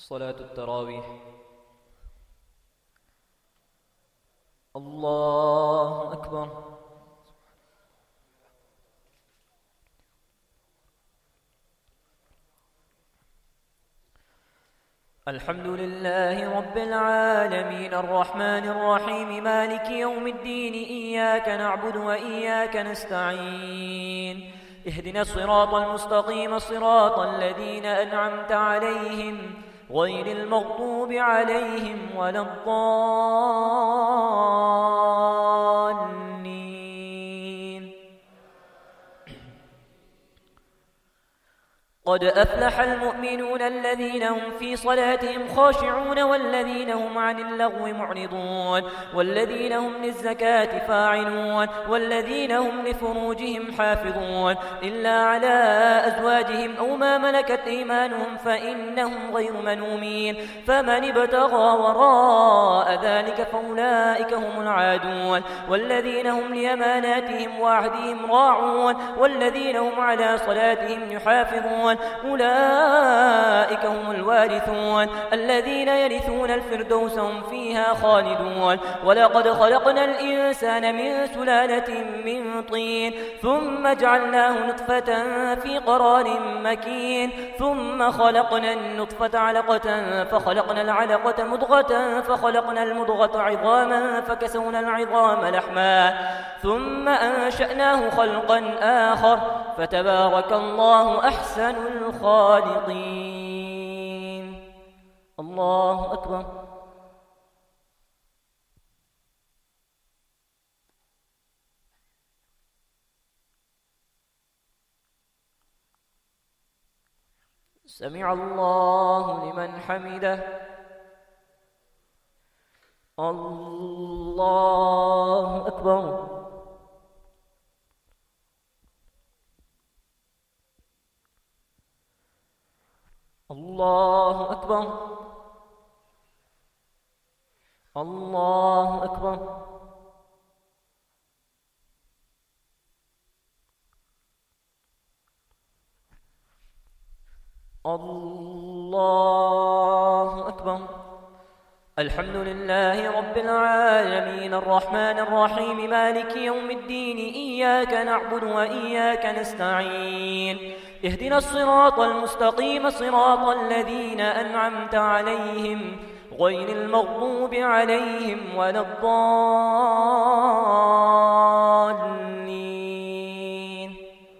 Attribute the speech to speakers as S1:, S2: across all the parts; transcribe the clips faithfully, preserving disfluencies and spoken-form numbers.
S1: صلاة التراويح. الله أكبر. الحمد لله رب العالمين الرحمن الرحيم مالك يوم الدين إياك نعبد وإياك نستعين اهدنا الصراط المستقيم صراط الذين أنعمت عليهم غير المغضوب عليهم ولا الضالين. قد أفلح المؤمنون الذين هم في صلاتهم خاشعون والذين هم عن اللغو معرضون والذين هم للزكاة فاعلون والذين هم لفروجهم حافظون إلا على أزواجهم أو ما ملكت أيمانهم فإنهم غير ملومين فمن ابتغى وراء ذلك فأولئك هم العادون والذين هم لأماناتهم وعهدهم راعون والذين هم على صلاتهم يحافظون أولئك هم الوارثون الذين يرثون الفردوس هم فيها خالدون. ولقد خلقنا الإنسان من سلالة من طين ثم جعلناه نطفة في قرار مكين ثم خلقنا النطفة علقة فخلقنا العلقة مضغة فخلقنا المضغة عظاما فكسونا العظام لحما ثم أنشأناه خلقا آخر فتبارك الله أحسن الخالقين. الله أكبر. سمع الله لمن حمده. الله أكبر. الله أكبر. الله أكبر. الله أكبر. الحمد لله رب العالمين الرحمن الرحيم مالك يوم الدين إياك نعبد وإياك نستعين اهدنا الصراط المستقيم صراط الذين أنعمت عليهم غير المغضوب عليهم ولا الضالين.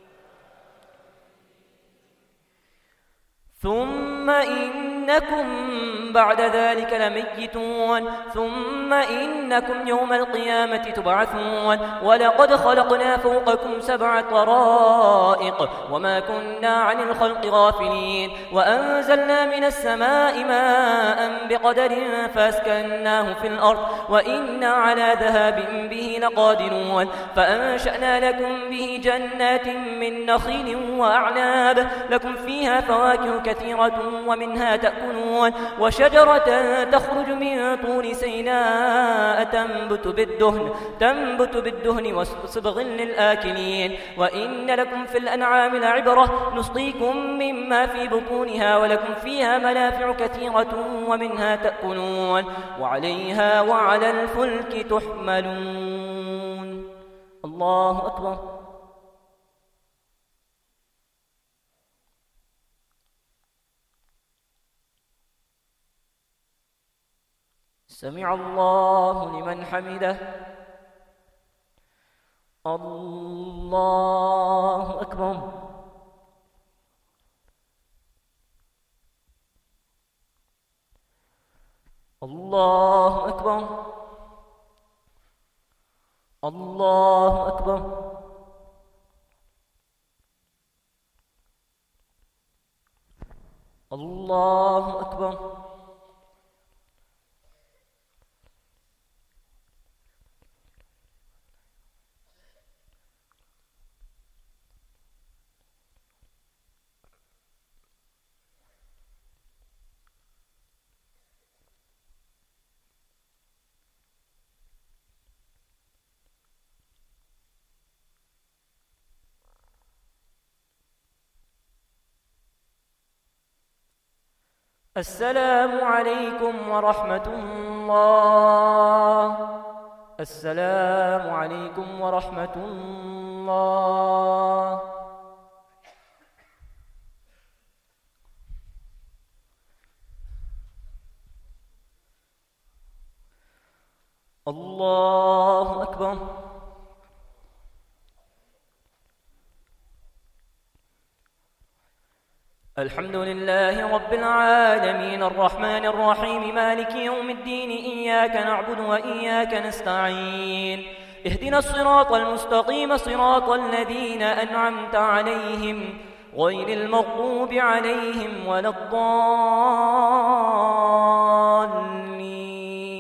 S1: ثم إنكم بعد ذلك لميتون ثم إنكم يوم القيامة تبعثون ولقد خلقنا فوقكم سبع طرائق وما كنا عن الخلق غافلين وأنزلنا من السماء ماء بقدر فاسكناه في الأرض وإنا على ذهاب به لقادرون فأنشأنا لكم به جنات من نخيل وأعناب لكم فيها فواكه كثيرة ومنها تأكلون وشجرة تخرج من طور سيناء تنبت بالدهن تنبت بالدهن وصبغ للآكلين وإن لكم في الأنعام لعبرة نسقيكم مما في بطونها ولكم فيها منافع كثيرة ومنها تأكلون وعليها وعلى الفلك تحملون. الله أكبر. سمع الله لمن حمده. الله أكبر. الله أكبر. الله أكبر. الله أكبر. السلام عليكم ورحمة الله. السلام عليكم ورحمة الله. الله أكبر. الحمد لله رب العالمين الرحمن الرحيم مالك يوم الدين إياك نعبد وإياك نستعين اهدنا الصراط المستقيم صراط الذين أنعمت عليهم غير المغضوب عليهم ولا الضالين.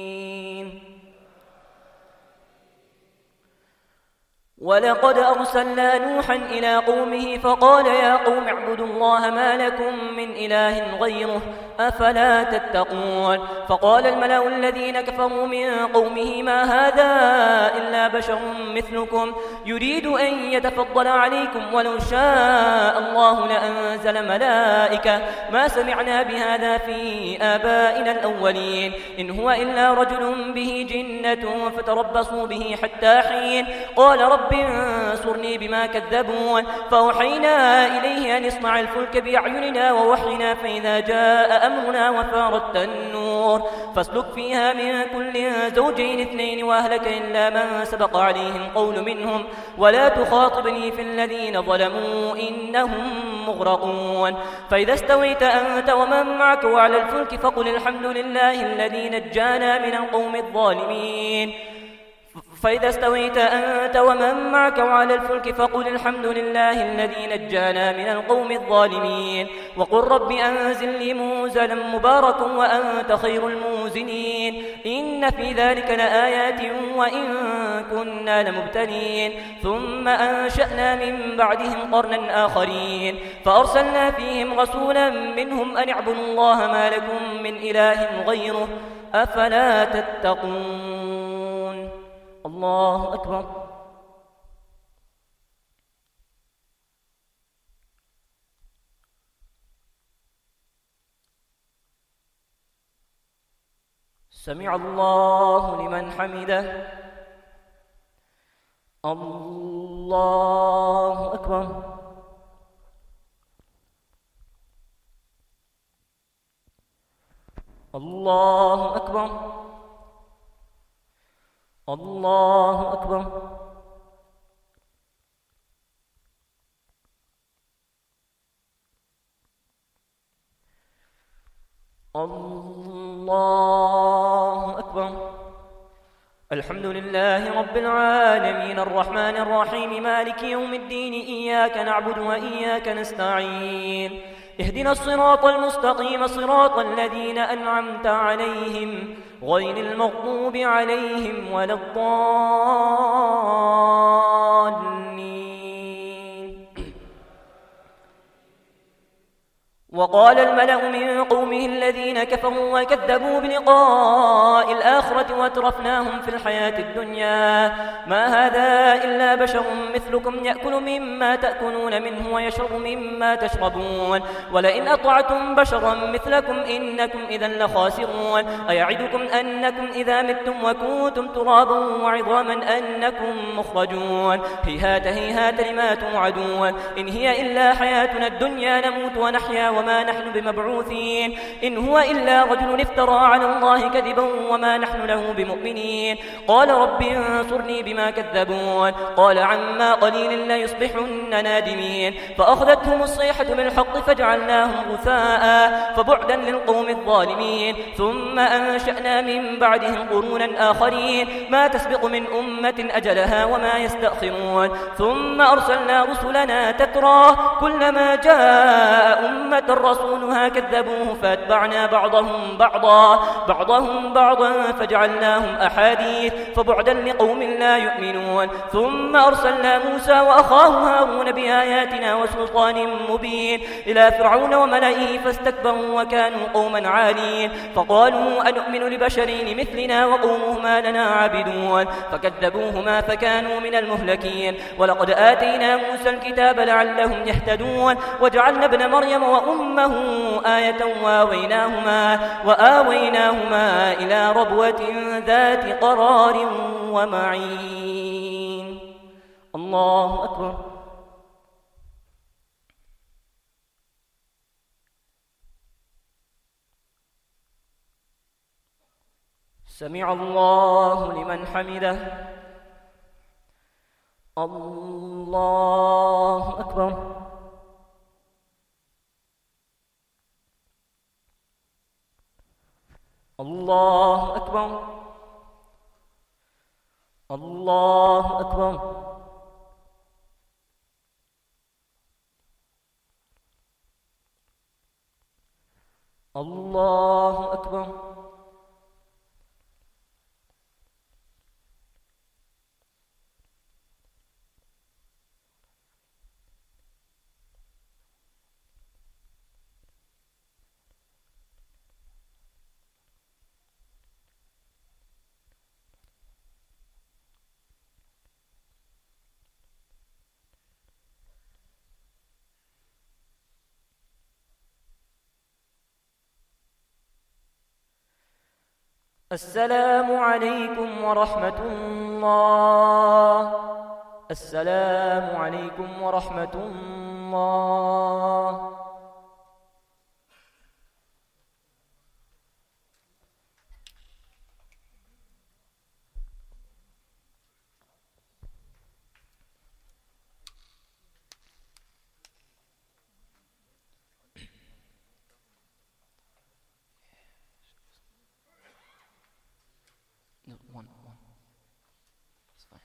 S1: ولقد أرسلنا نوحا إلى قومه فقال يا قوم اعبدوا الله ما لكم من إله غيره أفلا تتقون. فقال الملأ الذين كفروا من قومه ما هذا إلا بشر مثلكم يريد أن يتفضل عليكم ولو شاء الله لأنزل ملائكة ما سمعنا بهذا في آبائنا الأولين إن هو إلا رجل به جنة فتربصوا به حتى حين. قال رب انصرني بما كذبون. فأوحينا إليه أن اصنع الفلك بأعيننا ووحينا فإذا جاء أمرنا وفارت النور فاسلك فيها من كل زوجين اثنين وأهلك إلا من سبق عليه القول منهم ولا تخاطبني في الذين ظلموا إنهم مغرقون. فإذا استويت أنت ومن معك وعلى الفلك فقل الحمد لله الذي نجانا من القوم الظالمين. فإذا استويت أنت ومن معك وعلى الفلك فقل الحمد لله الذي نجانا من القوم الظالمين. وقل رب أنزل لي منزلا مباركا وأنت خير المنزلين. إن في ذلك لآيات وإن كنا لمبتلين. ثم أنشأنا من بعدهم قرنا آخرين فأرسلنا فيهم رسولا منهم أن اعبدوا الله ما لكم من إله غيره أفلا تتقون. الله أكبر. سمع الله لمن حمده. الله أكبر. الله أكبر. الله أكبر. الله أكبر. الحمد لله رب العالمين الرحمن الرحيم مالك يوم الدين إياك نعبد وإياك نستعين اهدنا الصراط المستقيم صراط الذين أنعمت عليهم غير المغضوب عليهم ولا الضالين. وقال الملأ من قومه الذين كفروا وكذبوا بلقاء الآخرة واترفناهم في الحياة الدنيا ما هذا إلا بشر مثلكم يأكل مما تأكلون منه ويشرب مما تشربون ولئن أطعتم بشرا مثلكم إنكم إذا لخاسرون. أيعدكم أنكم إذا متم وكنتم ترابا وعظاما أنكم مخرجون. هيهات هيهات لما توعدون. إن هي إلا حياتنا الدنيا نموت ونحيا وما نحن بمبعوثين. إن هو إلا رجل افترى على الله كذبا وما نحن له بمؤمنين. قال رب انصرني بما كذبون. قال عما قليل ليصبحن نادمين. فأخذتهم الصيحة بالحق فجعلناهم غثاء فبعدا للقوم الظالمين. ثم أنشأنا من بعدهم قرونا آخرين ما تسبق من أمة أجلها وما يستأخرون. ثم أرسلنا رسلنا تترى كلما جاء أمة رسولها كذبوه فاتبعنا بعضهم بعضا بعضهم بعضا فجعلناهم أحاديث فبعدا لقوم لا يؤمنون. ثم أرسلنا موسى وأخاه هارون بآياتنا وسلطان مبين إلى فرعون وملئه فاستكبروا وكانوا قوما عالين. فقالوا أنؤمن لبشرين مثلنا وقومهما لنا عابدون فكذبوهما فكانوا من المهلكين. ولقد آتينا موسى الكتاب لعلهم يهتدون وجعلنا ابن مريم وأمه أمه آية وآويناهما, وآويناهما إلى ربوة ذات قرار ومعين. الله أكبر. سمع الله لمن حمده. الله أكبر. الله أكبر. الله أكبر. الله أكبر. السلام عليكم ورحمة الله. السلام عليكم ورحمة الله. No, one, one. It's fine.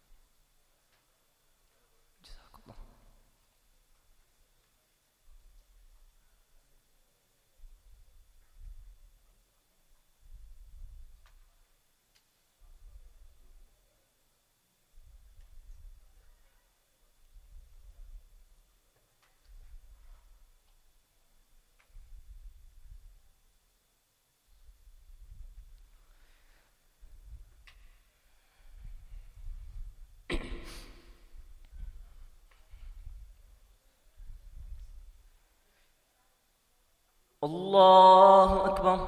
S1: Jazakallah. الله أكبر.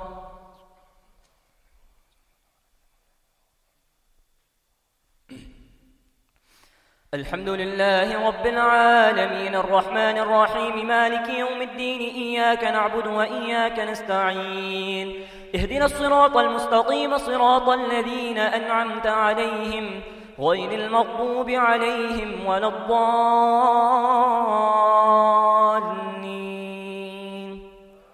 S1: الحمد لله رب العالمين الرحمن الرحيم مالك يوم الدين إياك نعبد وإياك نستعين اهدنا الصراط المستقيم صراط الذين أنعمت عليهم غير المغضوب عليهم ولا الضالين.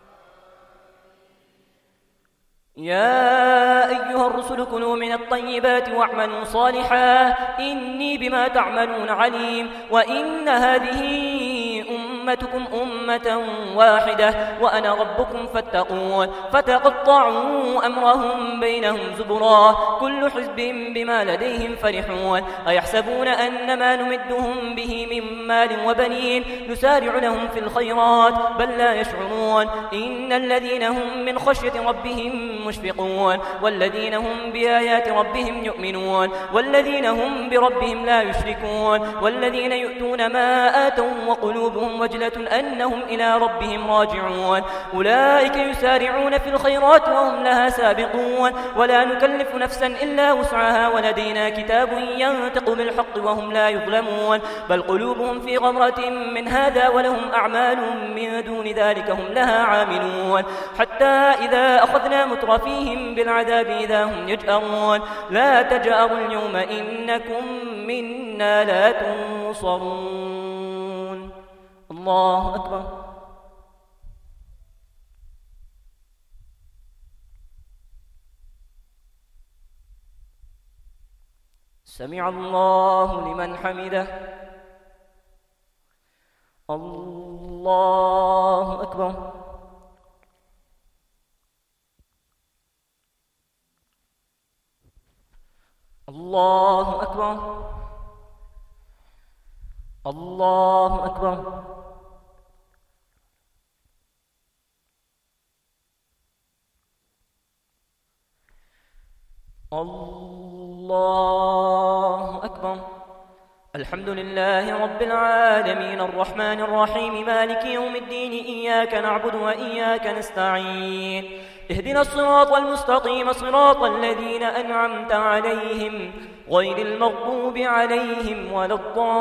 S1: يا أيها الرسل كلوا من الطيبات واعملوا صالحا إني بما تعملون عليم. وإن هذه أمتكم أمة واحدة وأنا ربكم فاتقون. فتقطعوا أمرهم بينهم زبرا كل حزب بما لديهم فرحون. أيحسبون أن ما نمدهم به من مال وبنين نسارع لهم في الخيرات بل لا يشعرون. إن الذين هم من خشية ربهم مشفقون والذين هم بآيات ربهم يؤمنون والذين هم بربهم لا يشركون والذين يؤتون ما آتوا وقلوبهم وجلة أنهم إلى ربهم راجعون. أولئك يسارعون في الخيرات وهم لها سابقون. ولا نكلف نفسا إلا وسعها ولدينا كتاب ينطق بالحق وهم لا يظلمون. بل قلوبهم في غمرة من هذا ولهم أعمال من دون ذلك هم لها عاملون. حتى إذا أخذنا مترفيهم بالعذاب إذا هم يجأرون. لا تجأروا اليوم إنكم منا لا تنصرون. الله أكبر. سمع الله لمن حمده. الله أكبر. الله أكبر. الله أكبر. الله أكبر. الحمد لله رب العالمين الرحمن الرحيم مالك يوم الدين إياك نعبد وإياك نستعين اهدنا الصراط المستقيم صراط الذين أنعمت عليهم غير المغضوب عليهم ولا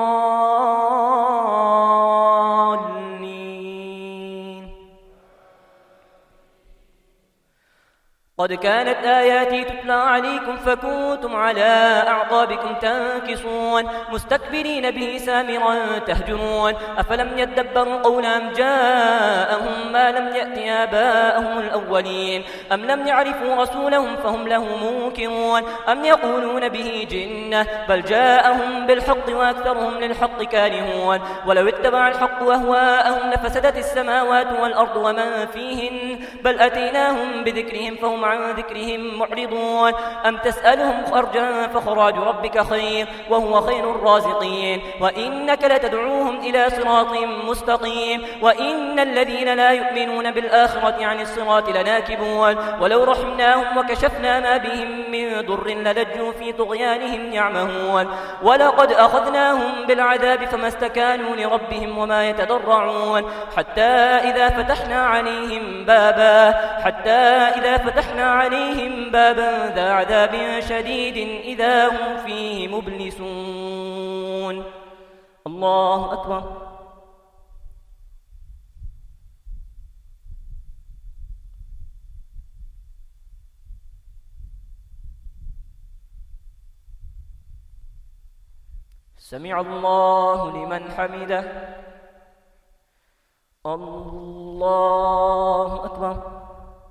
S1: الضالين. قد كانت آياتي تتلى عليكم فكنتم على أعقابكم تنكصون مستكبرين به سامرا تهجرون أفلم يدبروا قولا أم جاءهم ما لم يأت آباءهم الأولين أم لم يعرفوا رسولهم فهم له منكرون أم يقولون به جنة بل جاءهم بالحق وأكثرهم للحق كارهون ولو اتبع الحق أهواءهم لفسدت السماوات والأرض ومن فيهن بل أتيناهم بذكرهم فهم عن ذكرهم معرضون أم تسألهم خرجا فخراج ربك خير وهو خير الرازقين وإنك لتدعوهم إلى صراط مستقيم وإن الذين لا يؤمنون بالآخرة عن الصراط لناكبون ولو رحمناهم وكشفنا ما بهم من ضر للجوا في طغيانهم يعمهون ولقد أخذناهم بالعذاب فما استكانوا لربهم وما يتضرعون حتى إذا فتحنا عليهم بابا حتى إذا فتحنا عليهم بابا ذا عذاب شديد إذا هم فيه مبلسون. الله أكبر. سمع الله لمن حمده. الله أكبر.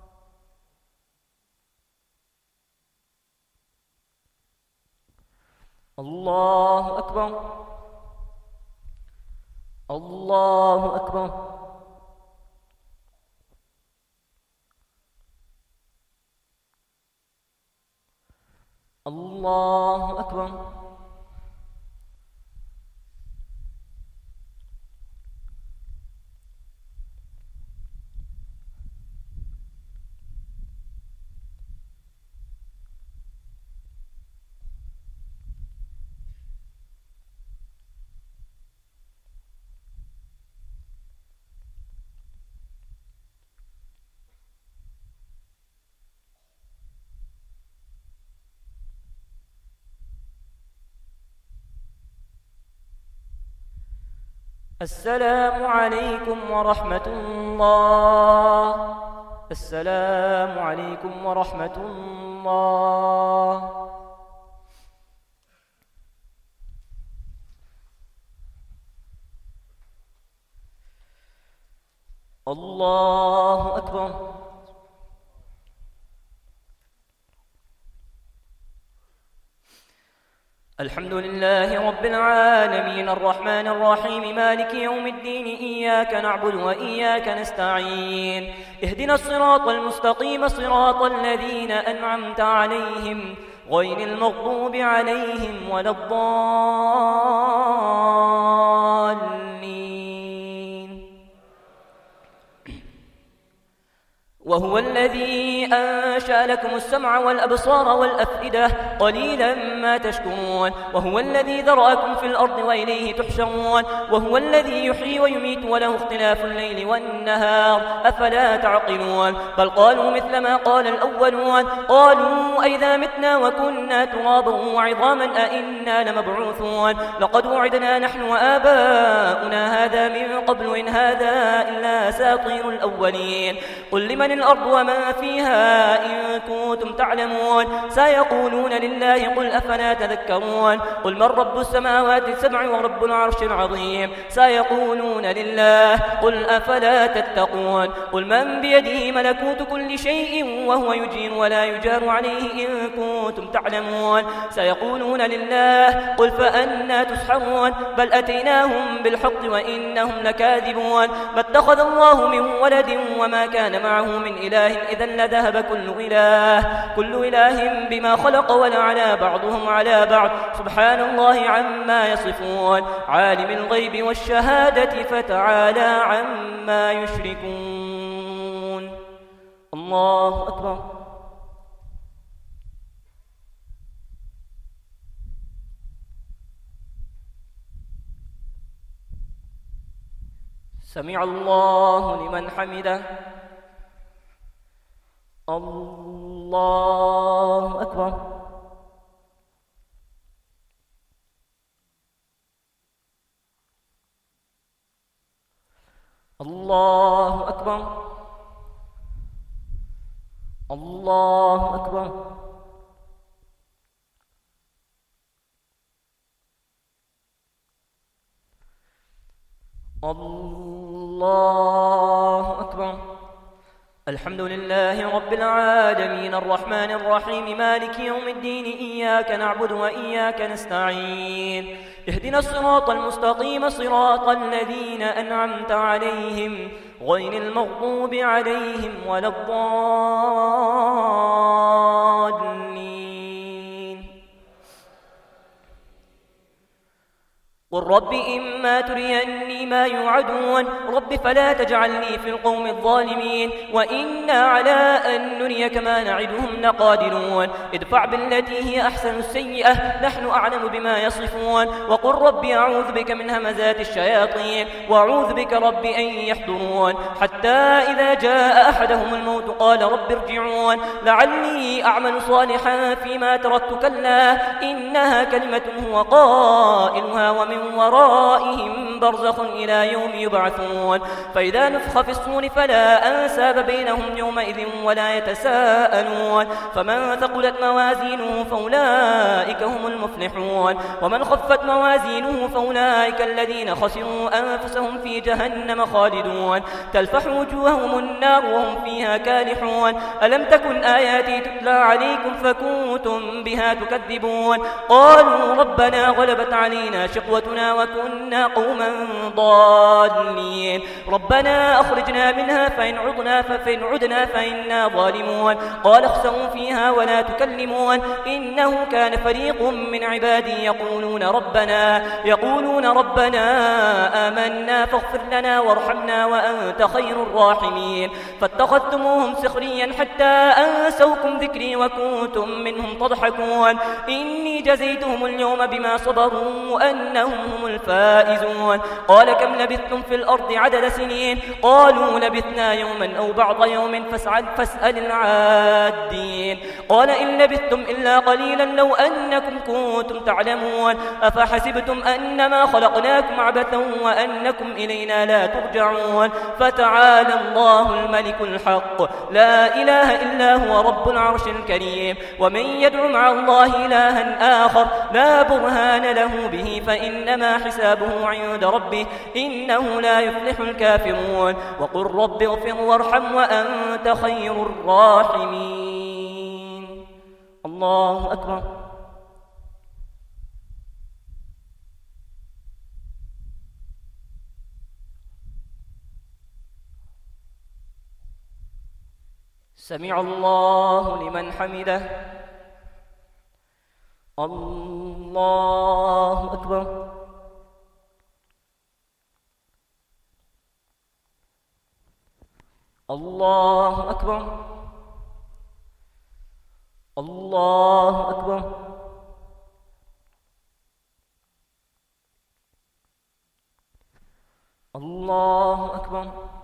S1: الله أكبر. الله أكبر. الله أكبر. السلام عليكم ورحمة الله. السلام عليكم ورحمة الله. الله أكبر. الحمد لله رب العالمين الرحمن الرحيم مالك يوم الدين إياك نعبد وإياك نستعين اهدنا الصراط المستقيم صراط الذين أنعمت عليهم غير المغضوب عليهم ولا الضالين. وهو الذي أنشأ لكم السمع والأبصار والأفئدة قليلا ما تشكرون وهو الذي ذرأكم في الأرض وإليه تحشرون وهو الذي يحيي ويميت وله اختلاف الليل والنهار أفلا تعقلون بل قالوا مثل ما قال الأولون قالوا أئذا متنا وكنا ترابا وعظاما أئنا لمبعوثون لقد وعدنا نحن وآباؤنا هذا من قبل إن هذا إلا أساطير الأولين قل لمن الأرض وما فيها إن كنتم تعلمون سيقولون لله قل أفلا تذكرون قل من رب السماوات السبع ورب العرش العظيم سيقولون لله قل أفلا تتقون قل من بيده ملكوت كل شيء وهو يجير ولا يجار عليه إن كنتم تعلمون سيقولون لله قل فأنا تسحرون بل أتيناهم بالحق وإنهم لكاذبون ما اتخذ الله من ولد وما كان معه من إله إذا لذهب كل إله كل إله بما خلق ولعلى بعضهم على بعض سبحان الله عما يصفون عالم الغيب والشهادة فتعالى عما يشركون. الله أكبر. سمع الله لمن حمده. الله أكبر. الله أكبر. الله أكبر. الله أكبر. الحمد لله رب العالمين الرحمن الرحيم مالك يوم الدين إياك نعبد وإياك نستعين اهدنا الصراط المستقيم صراط الذين أنعمت عليهم غير المغضوب عليهم ولا الضالين. قل رب إما تريني ما يوعدون رب فلا تجعلني في القوم الظالمين وإنا على أن نريك ما نعدهم لقادرون ادفع بالتي هي أحسن السيئة نحن أعلم بما يصفون وقل رب أعوذ بك من همزات الشياطين وأعوذ بك رب أن يحضرون حتى إذا جاء أحدهم الموت قال رب ارجعون لعلي أعمل صالحا فيما تركت كلا إنها كلمة هو قائلها ومن ورائهم برزخ إلى يوم يبعثون فإذا نفخ في الصور فلا أنساب بينهم يومئذ ولا يتساءلون فمن ثقلت موازينه فأولئك هم المفلحون ومن خفت موازينه فأولئك الذين خسروا أنفسهم في جهنم خالدون تلفح وجوههم النار وهم فيها كالحون ألم تكن آياتي تتلى عليكم فكنتم بها تكذبون قالوا ربنا غلبت علينا شقوتنا وكنا قوما ضالين ربنا أخرجنا منها فإن عدنا فإن عدنا فإنا ظالمون قال اخسئوا فيها ولا تكلمون إنه كان فريق من عبادي يقولون ربنا يقولون ربنا آمنا فاغفر لنا وارحمنا وأنت خير الراحمين فاتخذتموهم سخريا حتى أنسوكم ذكري وكنتم منهم تضحكون إني جزيتهم اليوم بما صبروا أنهم هم الفائزون قال كم لبثتم في الأرض عدد سنين قالوا لبثنا يوما أو بعض يوم فاسأل, فاسأل العادين قال إن لبثتم إلا قليلا لو أنكم كنتم تعلمون أفحسبتم أنما خلقناكم عبثا وأنكم إلينا لا ترجعون فتعالى الله الملك الحق لا إله إلا هو رب العرش الكريم ومن يدع مع الله إلها آخر لا برهان له به فإنما حسابه عند ربه إنه لا يفلح الكافرون وقل رب اغفر وارحم وأنت خير الراحمين. الله أكبر. سمع الله لمن حمده. الله أكبر. الله أكبر. الله أكبر. الله أكبر.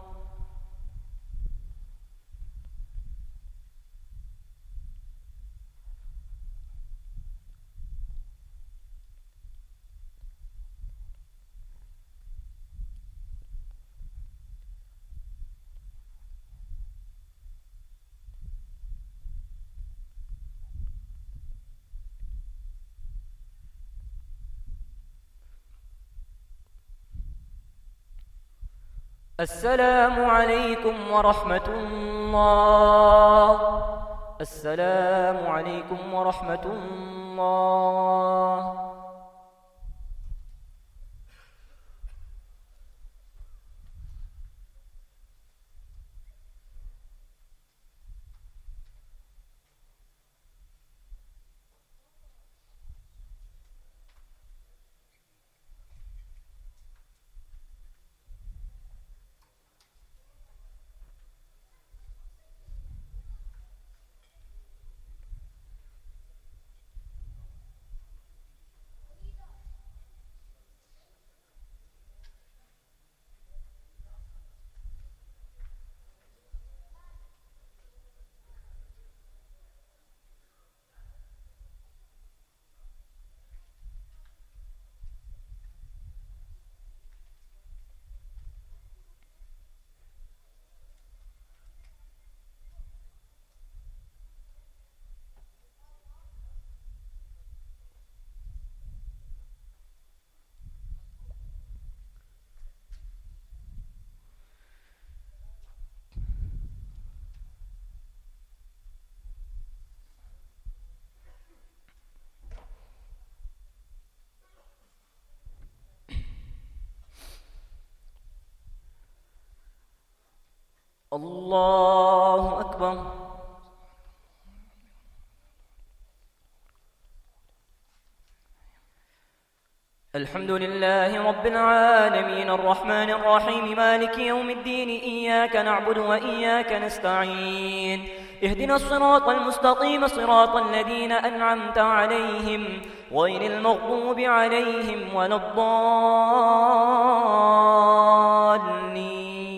S1: السلام عليكم ورحمة الله. السلام عليكم ورحمة الله. الله أكبر. الحمد لله رب العالمين الرحمن الرحيم مالك يوم الدين إياك نعبد وإياك نستعين اهدنا الصراط المستقيم صراط الذين أنعمت عليهم غير المغضوب عليهم ولا الضالين.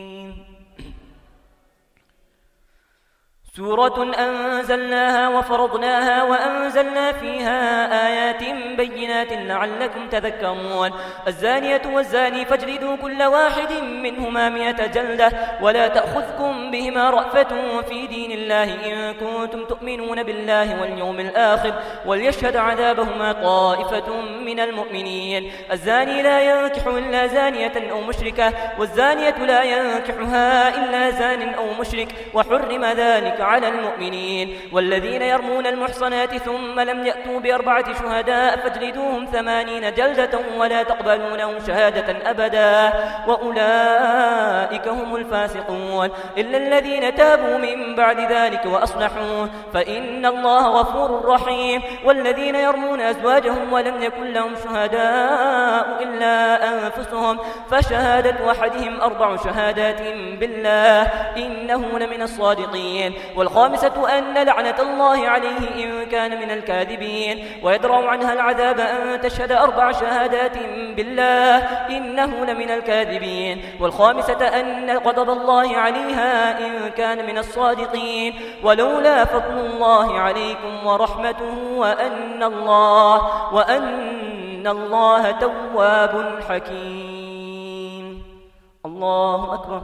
S1: سورة أنزلناها وفرضناها وأنزلنا فيها آيات بينات لعلكم تذكرون. الزانية والزاني فاجلدوا كل واحد منهما مئة جلدة ولا تأخذكم بهما رأفة في دين الله إن كنتم تؤمنون بالله واليوم الآخر وليشهد عذابهما طائفة من المؤمنين. الزاني لا ينكح إلا زانية أو مشركة والزانية لا ينكحها إلا زان أو مشرك وحرم ذلك على المؤمنين. والذين يرمون المحصنات ثم لم يأتوا بأربعة شهداء فاجلدوهم ثمانين جلدة ولا تقبلوا لهم شهادة أبدا وأولئك هم الفاسقون إلا الذين تابوا من بعد ذلك وأصلحوا فإن الله غفور رحيم. والذين يرمون أزواجهم ولم يكن لهم شهداء إلا أنفسهم فشهادة أحدهم أربع شهادات بالله إنه لمن الصادقين. والخامسة أن لعنة الله عليه إن كان من الكاذبين ويدرأ عنها العذاب أن تشهد أربع شهادات بالله إنه لمن الكاذبين. والخامسة أن غضب الله عليها إن كان من الصادقين. ولولا فضل الله عليكم ورحمته وأن الله وأن الله تواب حكيم. الله أكبر.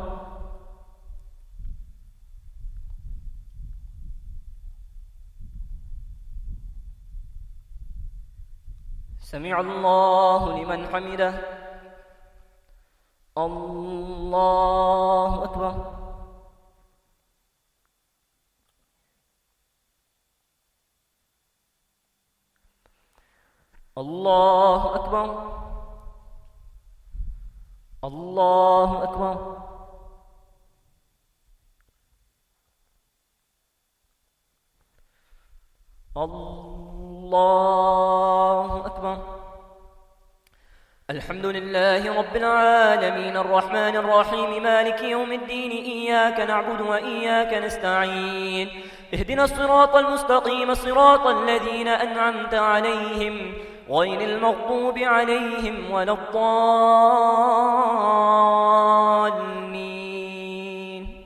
S1: سمع الله لمن حمده. الله أكبر. الله أكبر. الله أكبر. الله أكبر. الحمد لله رب العالمين الرحمن الرحيم مالك يوم الدين إياك نعبد وإياك نستعين اهدنا الصراط المستقيم صراط الذين أنعمت عليهم غير المغضوب عليهم ولا الضالين.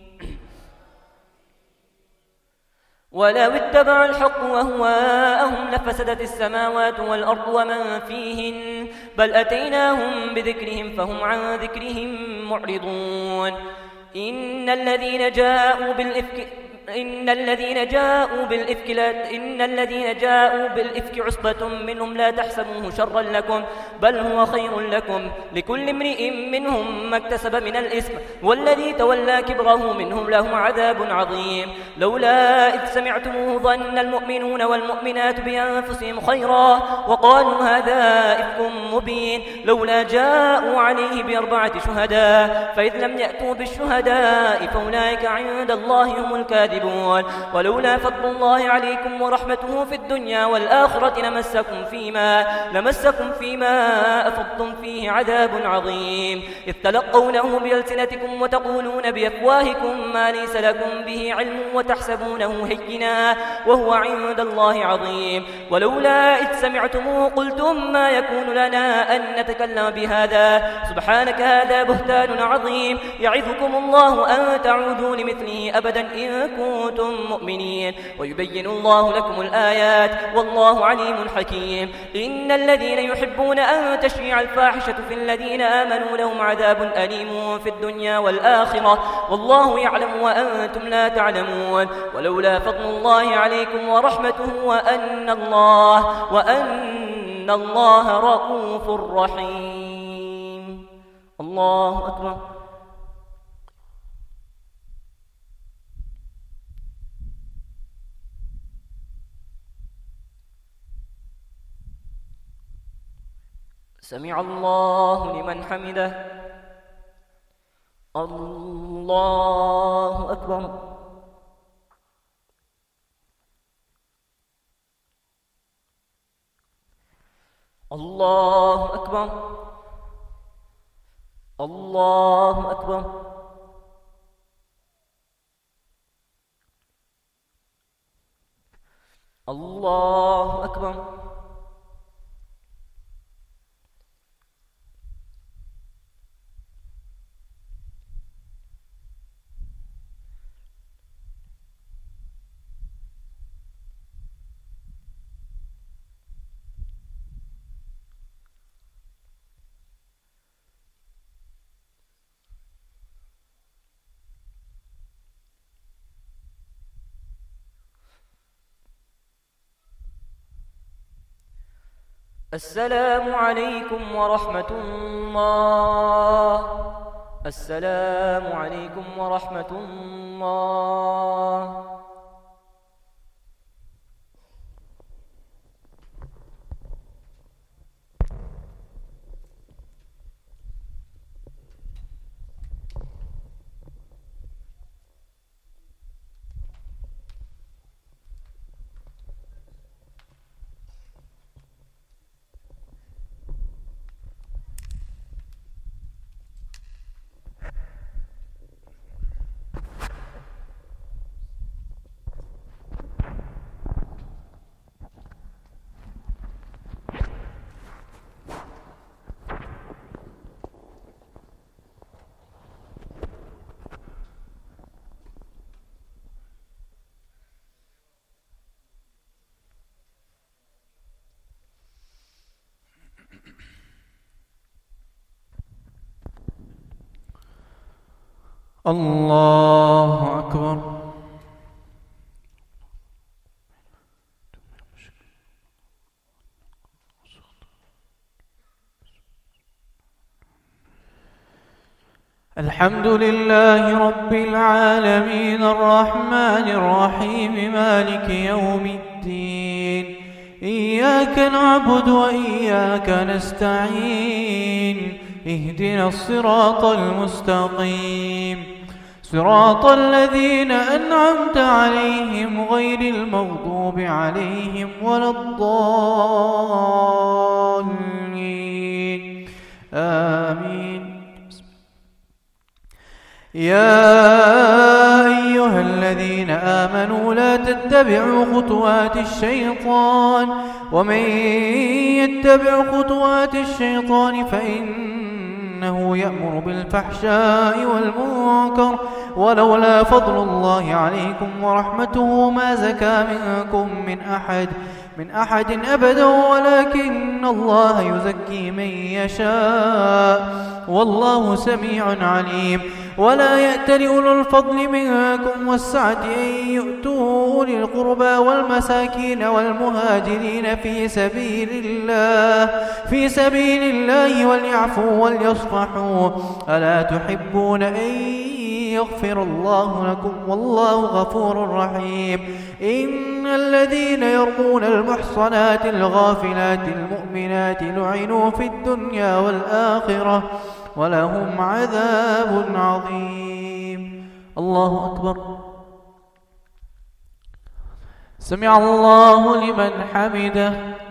S1: ولو اتبع الحق وهواءهم لفسدت السماوات والأرض ومن فيهن بل أتيناهم بذكرهم فهم عن ذكرهم معرضون. إن الذين جاءوا بالإفك إن الذين جاءوا بالإفك لا إن الذين جاءوا بالإفك عصبة منهم لا تحسبوه شرا لكم بل هو خير لكم لكل امرئ منهم ما اكتسب من الإثم والذي تولى كبره منهم له عذاب عظيم. لولا إذ سمعتموه ظن المؤمنون والمؤمنات بأنفسهم خيرا وقالوا هذا إفك مبين لولا جاءوا عليه بأربعة شهداء فإذ لم يأتوا بالشهداء فأولئك عند الله هم الكاذبون. ولولا فضل الله عليكم ورحمته في الدنيا والآخرة لمسكم فيما لمسكم فيما أفضتم فيه عذاب عظيم إذ تلقونه بألسنتكم وتقولون بأفواهكم ما ليس لكم به علم وتحسبونه هينا وهو عند الله عظيم. ولولا إذ سمعتموه قلتم ما يكون لنا أن نتكلم بهذا سبحانك هذا بهتان عظيم يعظكم الله أن تعودوا لمثله أبدا إن كنتم مؤمنين ويبين الله لكم الآيات والله عليم حكيم. إن الذين يحبون أن تشيع الفاحشة في الذين آمنوا لهم عذاب أليم في الدنيا والآخرة والله يعلم وأنتم لا تعلمون. ولولا فضل الله عليكم ورحمته وأن الله وأن الله رؤوف رحيم. الله أكبر. سمع الله لمن حمده. الله الله أكبر. الله أكبر. الله أكبر. الله أكبر. السلام عليكم ورحمة الله. السلام عليكم ورحمة الله.
S2: الله أكبر. الحمد لله رب العالمين الرحمن الرحيم مالك يوم الدين. إياك نعبد وإياك نستعين. اهدنا الصراط المستقيم صراط الذين أنعمت عليهم غير المغضوب عليهم ولا الضالين آمين. يا أيها الذين آمنوا لا تتبعوا خطوات الشيطان ومن يتبع خطوات الشيطان فإنه يأمر بالفحشاء والمنكر ولولا فضل الله عليكم ورحمته ما زكى منكم من أحد من أحد أبدا ولكن الله يزكي من يشاء والله سميع عليم. ولا يأتل أولو الفضل منكم والسعة أن يؤتوا أولي القربى والمساكين والمهاجرين في سبيل الله في سبيل الله وليعفوا وليصفحوا ألا تحبون أن يغفر الله لكم والله غفور رحيم. إن الذين يرمون المحصنات الغافلات المؤمنات لعنوا في الدنيا والآخرة ولهم عذاب عظيم. الله أكبر. سمع الله لمن حمده.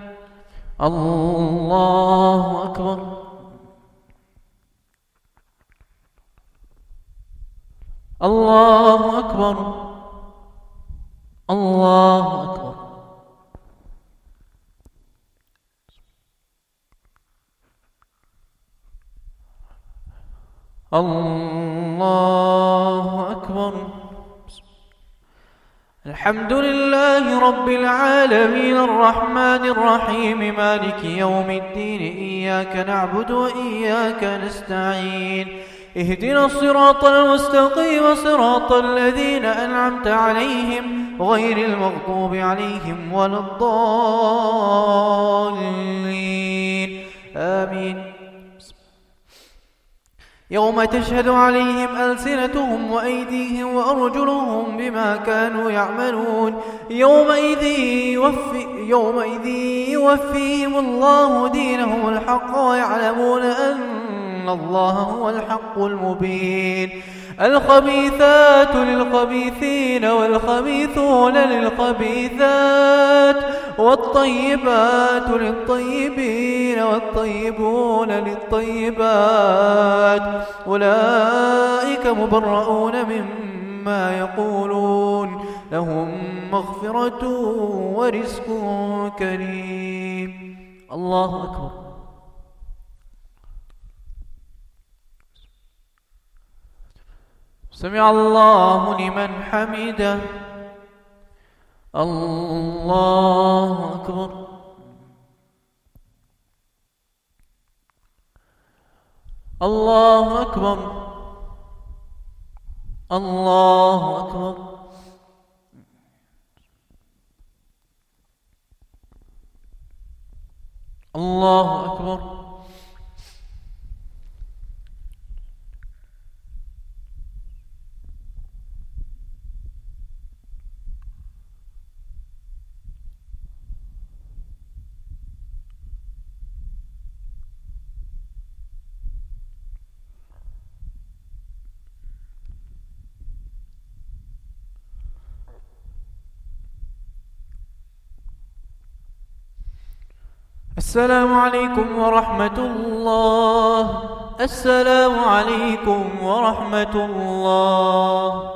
S2: الله أكبر. الله أكبر. الله أكبر. الله أكبر. الحمد لله رب العالمين الرحمن الرحيم مالك يوم الدين. إياك نعبد وإياك نستعين. اهدنا الصراط المستقيم صراط الذين أنعمت عليهم غير المغضوب عليهم ولا الضالين آمين. يوم تشهد عليهم ألسنتهم وأيديهم وأرجلهم بما كانوا يعملون يومئذ يوفي يومئذ يوفيهم الله دينهم الحق ويعلمون أن إن الله هو الحق المبين. الخبيثات للخبيثين والخبيثون للخبيثات والطيبات للطيبين والطيبون للطيبات أولئك مبرؤون مما يقولون لهم مغفرة ورزق كريم. الله أكبر. سمع الله لمن حمده. الله أكبر. الله أكبر. الله أكبر. الله أكبر. السلام عليكم ورحمة الله. السلام عليكم ورحمة الله.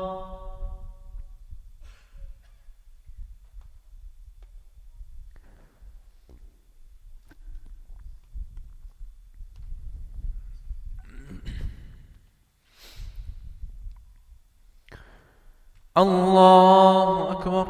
S2: الله أكبر.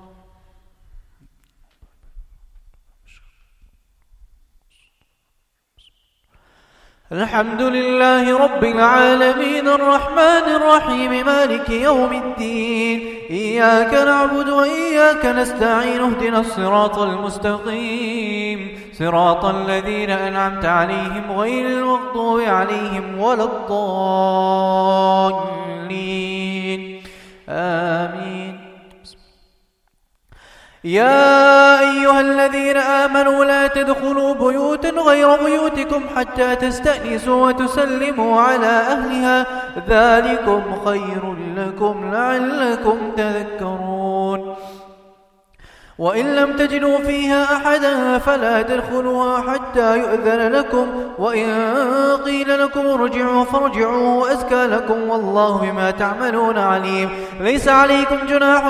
S2: الحمد لله رب العالمين الرحمن الرحيم مالك يوم الدين. إياك نعبد وإياك نستعين اهدنا الصراط المستقيم صراط الذين أنعمت عليهم غير المغضوب عليهم ولا الضالين آمين. يا أيها الذين آمنوا لا تدخلوا بيوتا غير بيوتكم حتى تستأنسوا وتسلموا على أهلها ذلكم خير لكم لعلكم تذكرون. وإن لم تجدوا فيها أحدا فلا تدخلوها حتى يؤذن لكم وإن قيل لكم ارجعوا فارجعوا أزكى لكم والله بما تعملون عليم. ليس عليكم جناح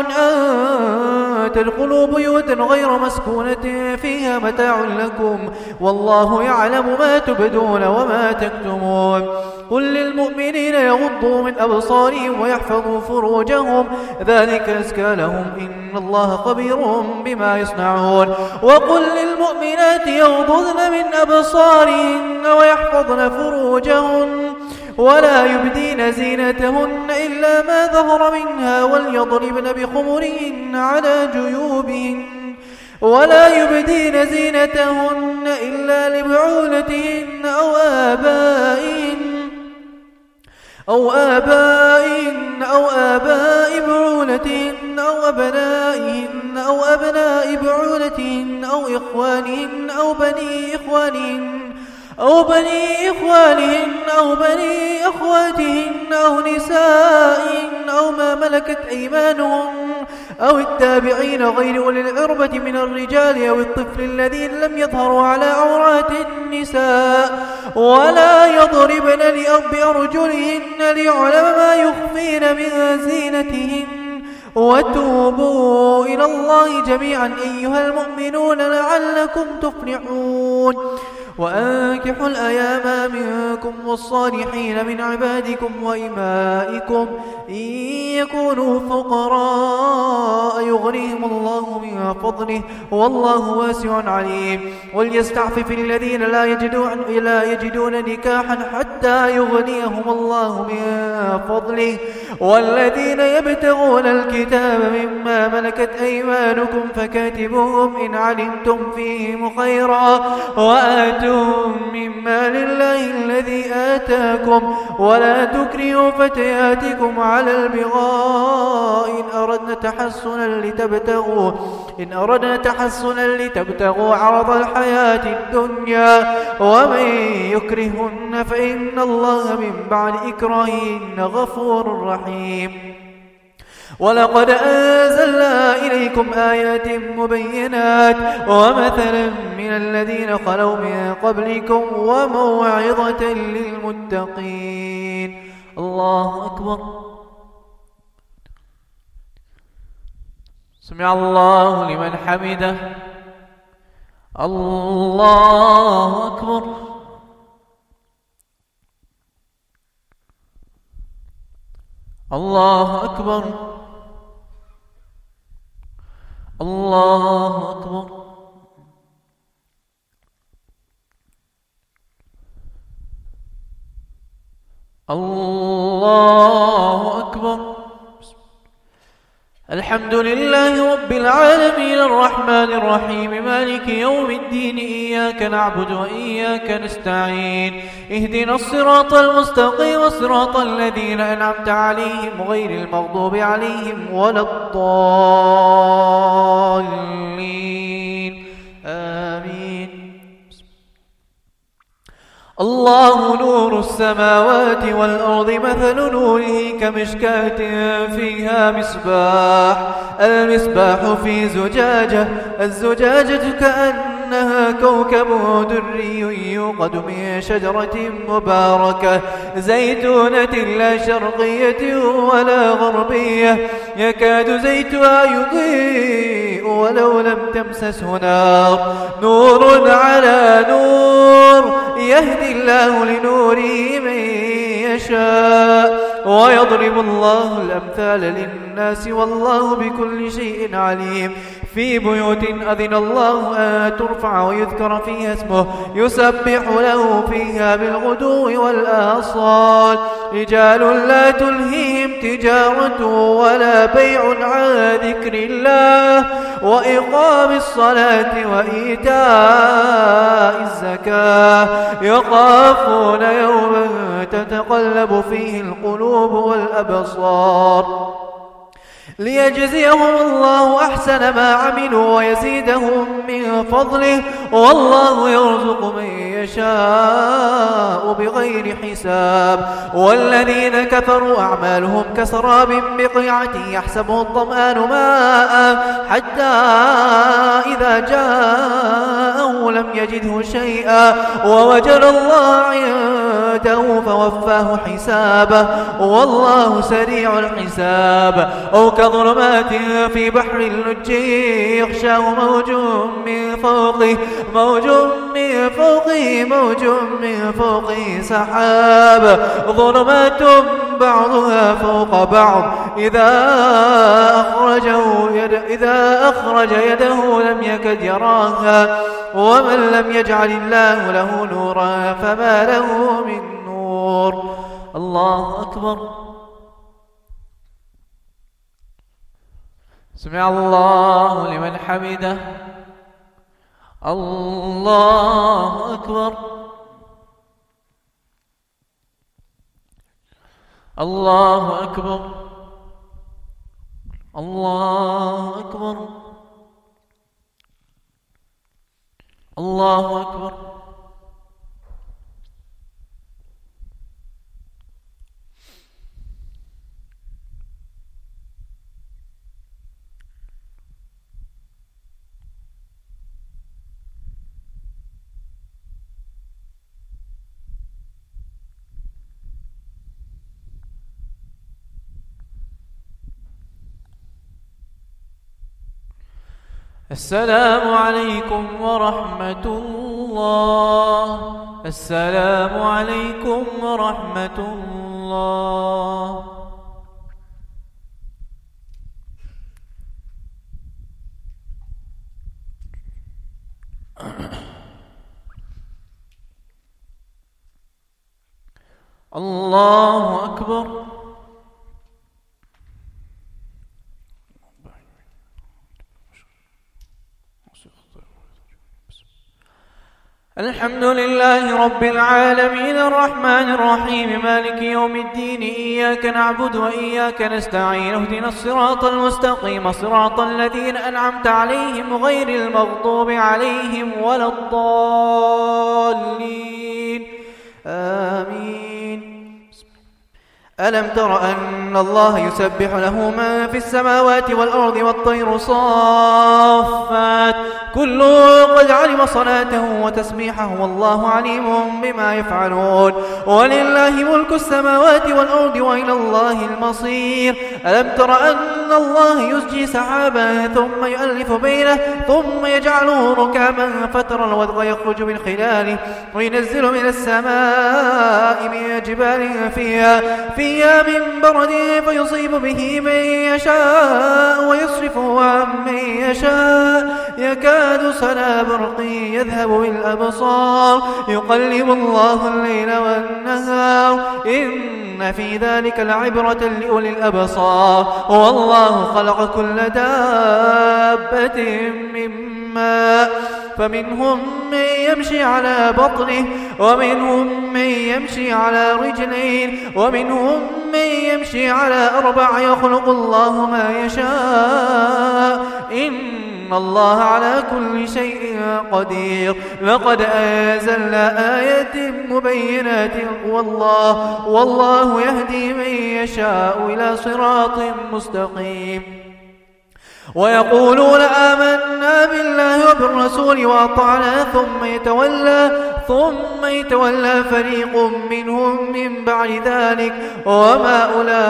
S2: أن تدخلوا بيوتا غير مسكونة فيها متاع لكم والله يعلم ما تبدون وما تكتمون. قل للمؤمنين يغضوا من أبصارهم ويحفظوا فروجهم ذلك أزكى لهم إن الله خبير بما يصنعون. وقل للمؤمنات يغضضن من أبصارهن ويحفظن فروجهن ولا يبدين زينتهن إلا ما ظهر منها وليضربن بخمرهن على جيوبهن ولا يبدين زينتهن إلا لبعولتهن أو آبائهن أو آبائهن أو آباء بعولتهن أو أبنائهن أو أبناء بعولتهن أو إخوانهن أو بني إخوانهن أو بني إخوانهن أو بني أخواتهن أو نسائهن أو ما ملكت أيمانهن أو التابعين غير أولي العربة من الرجال أو الطفل الذين لم يظهروا على عورات النساء ولا يضربن بأرجلهن ليعلم ما يخفين من زينتهن. وتوبوا إلى الله جميعا أيها المؤمنون لعلكم تفلحون. وأنكحوا الأيام منكم والصالحين من عبادكم وإمائكم إن يكونوا فقراء يغنيهم الله من فضله والله واسع عليم. وليستعفف الذين لا يجدون, لا يجدون نكاحا حتى يغنيهم الله من فضله والذين يبتغون الكتاب مما ملكت أيمانكم فكاتبوهم إن علمتم فيهم خيرا وآتوهم مما لله الذي آتاكم ولا تكرهوا فتياتكم على البغاء إن أردنا تحصنا لتبتغوا إن أردنا تحصنا لتبتغوا عرض الحياة الدنيا ومن يكرهن فإن الله من بعد إكراههن غفور رحيم. ولقد أنزلنا إليكم آيات مبينات ومثلا من الذين خلوا من قبلكم وموعظة للمتقين. الله أكبر. سمع الله لمن حمده. الله أكبر. الله أكبر. الله أكبر. الله أكبر. الحمد لله رب العالمين الرحمن الرحيم مالك يوم الدين إياك نعبد وإياك نستعين اهدنا الصراط المستقيم صراط الذين أنعمت عليهم غير المغضوب عليهم ولا الضالين آمين. الله نور السماوات والأرض مثل نوره كمشكاة فيها مصباح المصباح في زجاجة الزجاجة كأنها كوكب دري يوقد من شجرة مباركة زيتونة لا شرقية ولا غربية يكاد زيتها يضيء ولو لم تمسسه نار نور على نور يهدي الله لنوره من يشاء ويضرب الله الأمثال للناس والله بكل شيء عليم. في بيوت أذن الله أن ترفع ويذكر فيها اسمه يسبح له فيها بالغدو والآصال رجال لا تلهيهم تجارة ولا بيع عن ذكر الله وإقام الصلاة وإيتاء الزكاة يخافون يوما تتقلب فيه القلوب والأبصار ليجزيهم الله أحسن ما عملوا ويزيدهم من فضله والله يرزق من يشاء بغير حساب. والذين كفروا أعمالهم كسراب بقيعة يحسبه الظمآن ماء حتى إذا جاءه لم يجده شيئا ووجد الله عنده فوفاه حسابه والله سريع الحساب. أو كظلمات في بحر اللج يغشاه موج من فوقه موج من فوقه موج من فوقه سحاب ظلمات بعضها فوق بعض إذا أخرجه يد إذا أخرج يده لم يكد يراها ومن لم يجعل الله له نورا فما له من نور. الله أكبر. سمع الله لمن حمده. الله أكبر. الله أكبر. الله أكبر. الله أكبر. السلام عليكم ورحمة الله. السلام عليكم ورحمة الله. الله أكبر. الحمد لله رب العالمين الرحمن الرحيم مالك يوم الدين إياك نعبد وإياك نستعين اهدنا الصراط المستقيم صراط الذين أنعمت عليهم غير المغضوب عليهم ولا الضالين آمين. ألم تر أن الله يسبح له من في السماوات والأرض والطير صافات كل قد علم صلاته وتسبيحه والله عليم بما يفعلون ولله ملك السماوات والأرض وإلى الله المصير. ألم تر أن الله يزجي سحابا ثم يؤلف بينه ثم يجعله ركاما فترى الودق يخرج من خلاله وينزل من السماء من جبال فيها فيها من برد فيصيب به من يشاء ويصرفه عن من يشاء يكاد سنا برق يذهب بالأبصار يقلب الله الليل والنهار إن في ذلك لعبرة لأولي الأبصار والله خلق كل دابة من ماء فمنهم من يمشي على بطنه ومنهم من يمشي على رجلين ومنهم من يمشي على أربع يخلق الله ما يشاء إن الله على كل شيء قدير. لقد أنزلنا آيات مبينات والله والله يهدي من يشاء إلى صراط مستقيم. ويقولون آمنا بالله وبالرسول وأطعنا ثم يتولى ثم يتولى فريق منهم من بعد ذلك وما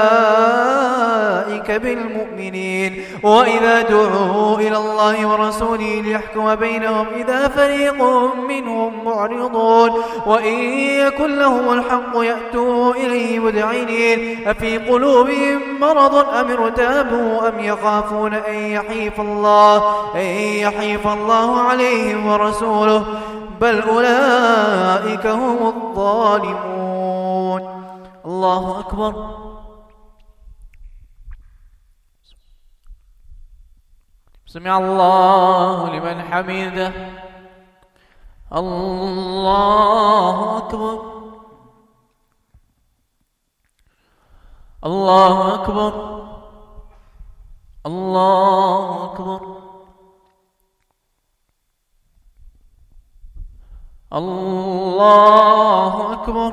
S2: أولئك بالمؤمنين. وإذا دعوا إلى الله ورسوله ليحكم بينهم إذا فريق منهم معرضون وإن يكن لهم الحق يأتوا إليه مذعنين أفي قلوبهم مرض أم ارتابوا أم يخافون أن يحيف الله أن يحيف الله عليهم ورسوله بل أولئك هم الظالمون. الله أكبر. سمع الله لمن حمده. الله أكبر. الله أكبر. الله أكبر. الله أكبر.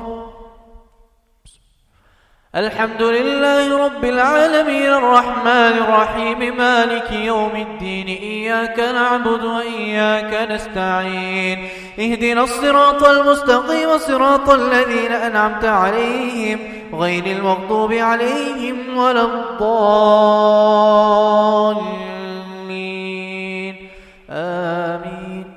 S2: الحمد لله رب العالمين الرحمن الرحيم مالك يوم الدين إياك نعبد وإياك نستعين اهدنا الصراط المستقيم صراط الذين أنعمت عليهم غير المغضوب عليهم ولا الضالين آمين.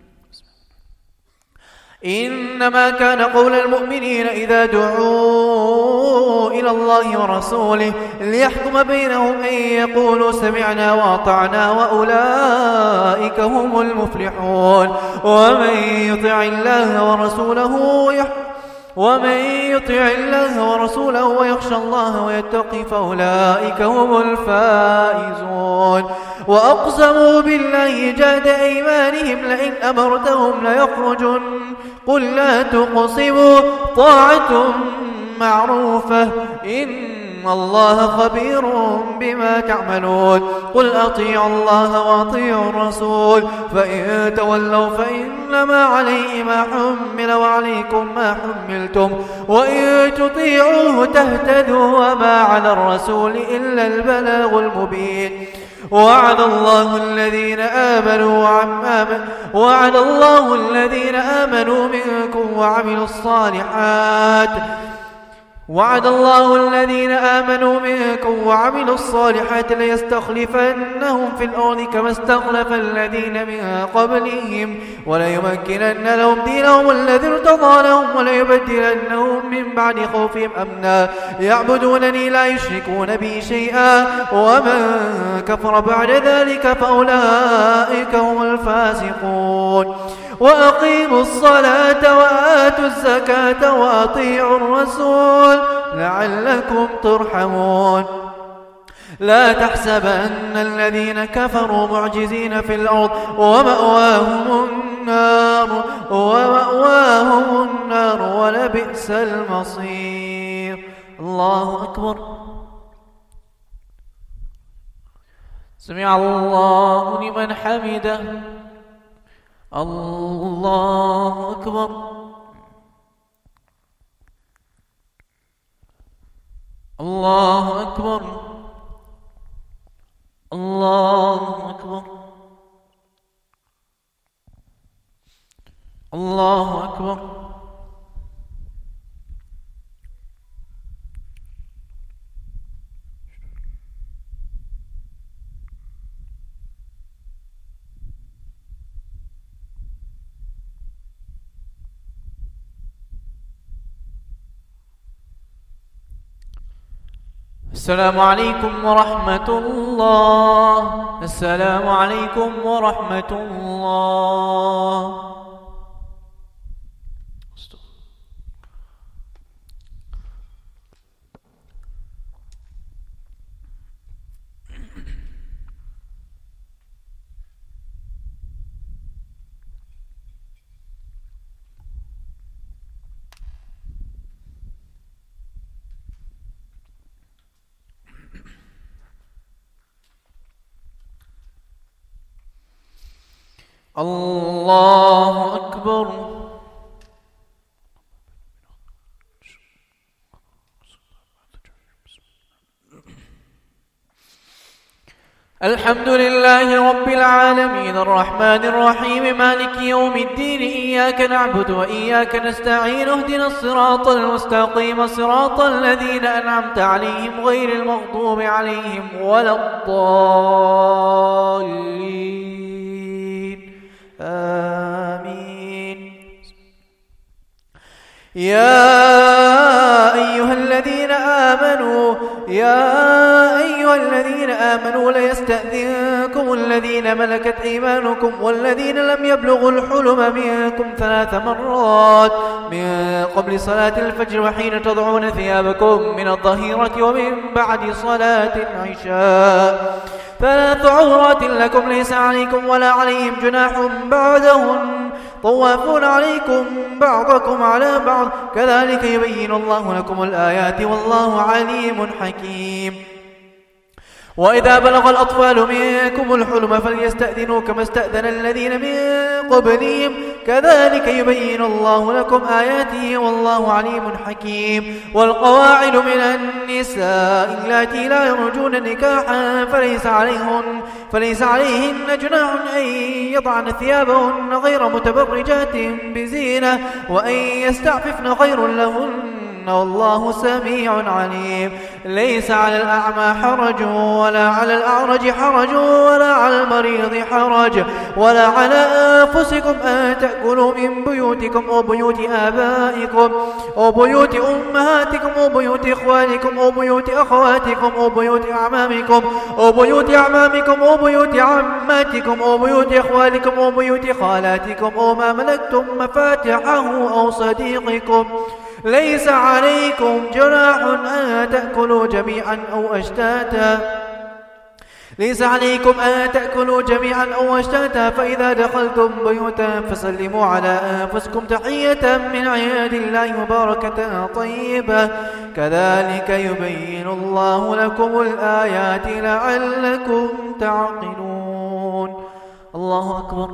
S2: إنما كان قول المؤمنين إذا دعوا إلى الله ورسوله ليحكم بينهم أن يقولوا سمعنا وأطعنا وأولئك هم المفلحون. ومن يطع الله ورسوله ويحكم ومن يطع الله ورسوله ويخشى الله ويتقي فأولئك هم الفائزون. وأقسموا بالله جهد أيمانهم لئن أمرتهم ليخرجن قل لا تقسموا طاعة معروفة إن الله خبير بما تعملون. قل أطيعوا الله وأطيعوا الرسول فإن تولوا فإنما عليه ما حمل وعليكم ما حملتم وإن تطيعوه تهتدوا وما على الرسول إلا البلاغ المبين. وعد الله الذين آمنوا وعمامن وعد الله الذين آمنوا منكم وعملوا الصالحات وعد الله الذين آمنوا منكم وعملوا الصالحات ليستخلفنهم في الأرض كما استخلف الذين من قبلهم وليمكنن لهم دينهم الذي ارتضى لهم وليبدلنهم من بعد خوفهم أمنا يعبدونني لا يشركون بي شيئا ومن كفر بعد ذلك فأولئك هم الفاسقون. وأقيموا الصلاة وآتوا الزكاة وأطيعوا الرسول لعلكم ترحمون. لا تحسبن الذين كفروا معجزين في الأرض ومأواهم النار ومأواهم النار ولبئس المصير. الله أكبر. سمع الله لمن حمده. الله أكبر. الله أكبر. الله أكبر. الله أكبر. السلام عليكم ورحمة الله. السلام عليكم ورحمة الله. الله أكبر. الحمد لله رب العالمين الرحمن الرحيم مالك يوم الدين إياك نعبد وإياك نستعين اهدنا الصراط المستقيم صراط الذين أنعمت عليهم غير المغضوب عليهم ولا الضالين آمين. يا أيها الذين آمنوا يا أيها الذين آمنوا ليستأذنكم الذين ملكت أيمانكم والذين لم يبلغوا الحلم منكم ثلاث مرات من قبل صلاة الفجر وحين تضعون ثيابكم من الظهيرة ومن بعد صلاة العشاء ثلاث عورات لكم ليس عليكم ولا عليهم جناح بعدهن طوافون عليكم بعضكم على بعض كذلك يبين الله لكم الآيات والله عليم حكيم. وإذا بلغ الأطفال منكم الحلم فليستأذنوا كما استأذن الذين من قبلهم كذلك يبين الله لكم آياته والله عليم حكيم. والقواعد من النساء اللاتي لا يرجون نكاحا فليس عليهن فليس عليهن جناح أن يضعن ثيابهن غير متبرجات بزينة وأن يستعففن خير لهن والله سميع عليم. ليس على الأعمى حرج ولا على الأعرج حرج ولا على المريض حرج ولا على أنفسكم أن تأكلوا من بيوتكم وبيوت آبائكم وبيوت أمهاتكم وبيوت إخوانكم وبيوت أخواتكم وبيوت أعمامكم وبيوت أعمامكم وبيوت عماتكم وبيوت إخوانكم وبيوت خالاتكم وما ملكتم مفاتحه أو صديقكم. ليس عليكم جناح أن تأكلوا جميعا أو أشتاتا ليس عليكم أن تأكلوا جميعا أو أشتاتا فإذا دخلتم بيوتا فسلموا على أنفسكم تحية من عند الله مباركة طيبة كذلك يبين الله لكم الآيات لعلكم تعقلون. الله أكبر.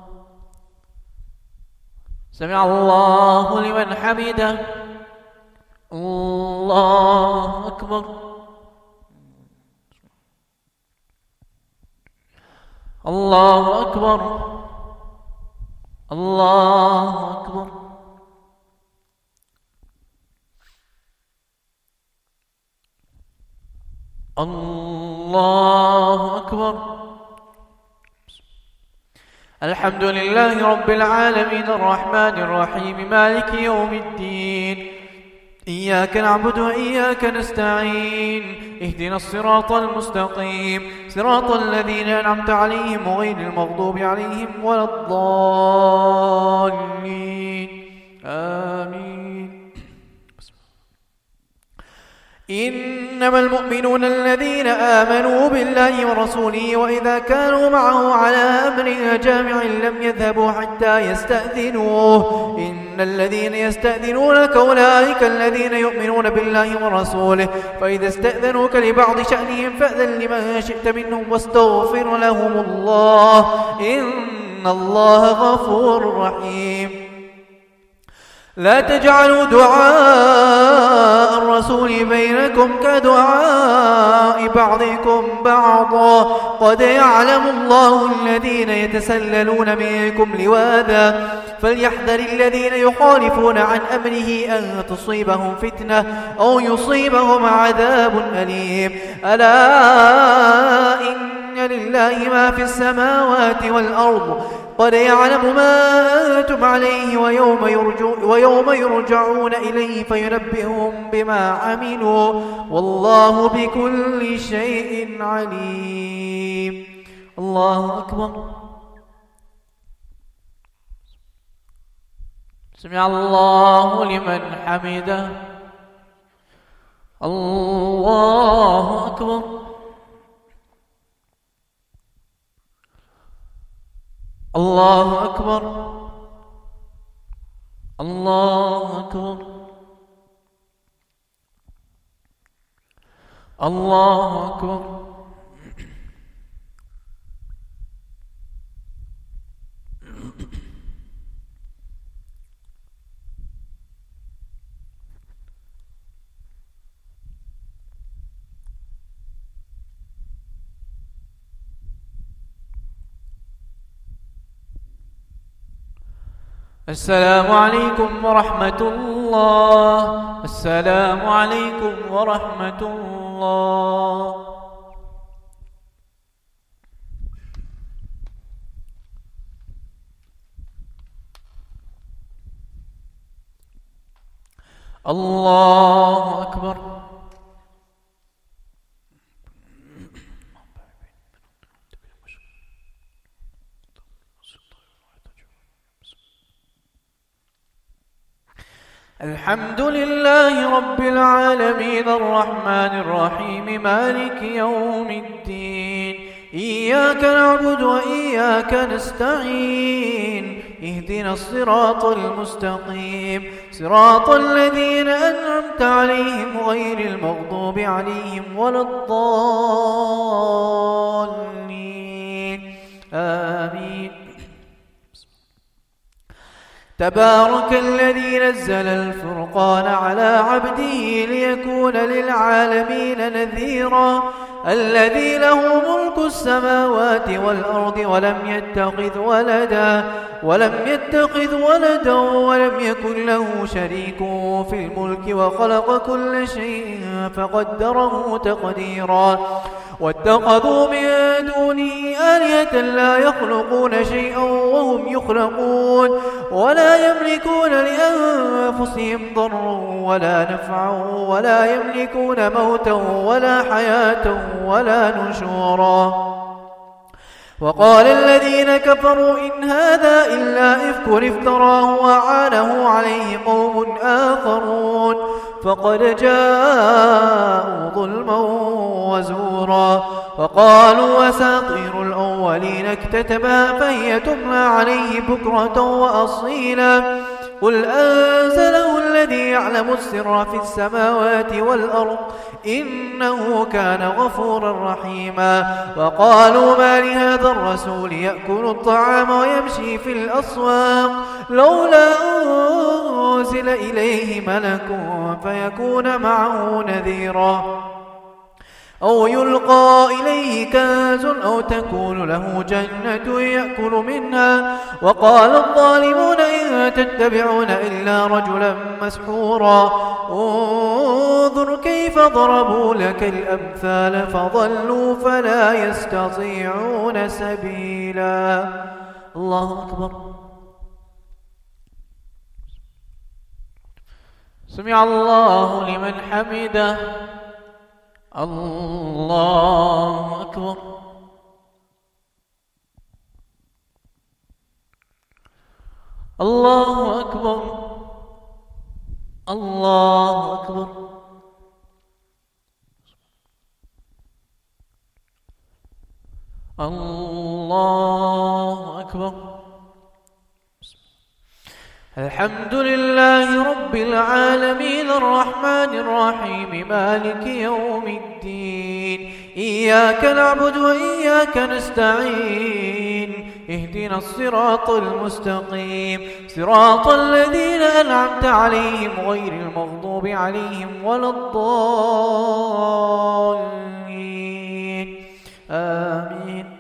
S2: سمع الله لمن حمده. الله أكبر. الله أكبر. الله أكبر. الله أكبر. الحمد لله رب العالمين الرحمن الرحيم مالك يوم الدين إياك نعبد وإياك نستعين اهدنا الصراط المستقيم صراط الذين أنعمت عليهم غير المغضوب عليهم ولا الضالين آمين. إنما المؤمنون الذين آمنوا بالله ورسوله وإذا كانوا معه على أمر جامع لم يذهبوا حتى يستأذنوه إن الذين يستأذنونك أولئك الذين يؤمنون بالله ورسوله فإذا استأذنوك لبعض شأنهم فأذن لمن شئت منهم واستغفر لهم الله إن الله غفور رحيم. لا تجعلوا دعاء الرسول بينكم كدعاء بعضكم بعضا قد يعلم الله الذين يتسللون منكم لواذا فليحذر الذين يخالفون عن أمره أن تصيبهم فتنة أو يصيبهم عذاب أليم. ألا إن لله ما في السماوات والأرض قد يعلم ما أنتم عليه ويوم, يرجو ويوم يرجعون إليه فينبئهم بما عملوا والله بكل شيء عليم. الله أكبر. سمع الله لمن حمده. الله أكبر. الله أكبر. الله أكبر. الله أكبر. السلام عليكم ورحمة الله. السلام عليكم ورحمة الله. الله أكبر. الحمد لله رب العالمين الرحمن الرحيم مالك يوم الدين إياك نعبد وإياك نستعين اهدنا الصراط المستقيم صراط الذين أنعمت عليهم غير المغضوب عليهم ولا الضالين آمين. تبارك الذي نزل الفرقان على عبده ليكون للعالمين نذيرا الذي له ملك السماوات والأرض ولم يتخذ ولدا ولم يتخذ ولدا ولم يكن له شريك في الملك وخلق كل شيء فقدره تقديرا واتخذوا من دونه آلهة لا يخلقون شيئا وهم يخلقون ولا يملكون لأنفسهم ضرا ولا نفعا ولا يملكون موتا ولا حياة ولا نشورا. وقال الذين كفروا إن هذا إلا إفك افتراه وأعانه عليه قوم آخرون فقد جاءوا ظلما وزورا وقالوا أساطير الأولين اكتتبها فهي تملى عليه بكرة وأصيلا قل أنزله الذي يعلم السر في السماوات والأرض إنه كان غفورا رحيما. وقالوا ما لهذا الرسول يأكل الطعام ويمشي في الأسواق لولا أنزل إليه ملك فيكون معه نذيرا أو يلقى إليه كنز أو تكون له جنة يأكل منها. وقال الظالمون إن تتبعون إلا رجلا مسحورا انظر كيف ضربوا لك الأمثال فضلوا فلا يستطيعون سبيلا. الله أكبر. سمع الله لمن حمده. الله أكبر. الله أكبر. الله أكبر. الله أكبر. الحمد لله رب العالمين الرحمن الرحيم مالك يوم الدين إياك نعبد وإياك نستعين اهدنا الصراط المستقيم صراط الذين أنعمت عليهم غير المغضوب عليهم ولا الضالين آمين.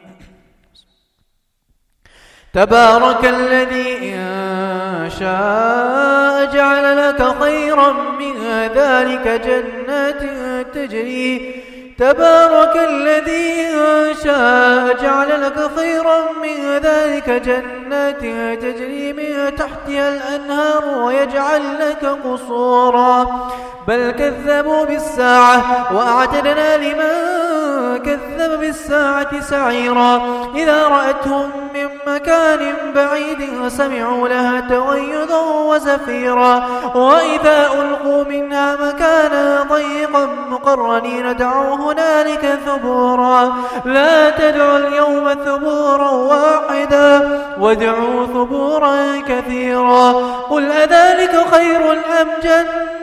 S2: تبارك الذي إن شاء جعل لك خيرا من ذلك جنات تجري تبارك الذي إن شاء جعل لك خيرا من ذلك جنات تجري من تحتها الأنهار ويجعل لك قصورا بل كذبوا بالساعة وأعتدنا لمن كذب بالساعة سعيرا إذا رأتهم من مكان بعيد سمعوا لها تغيظا وزفيرا وإذا ألقوا منها مكانا ضيقا مقرنين دعوا هنالك ثبورا لا تدعوا اليوم ثبورا واحدا وادعوا ثبورا كثيرا قل أذلك خير أم جنة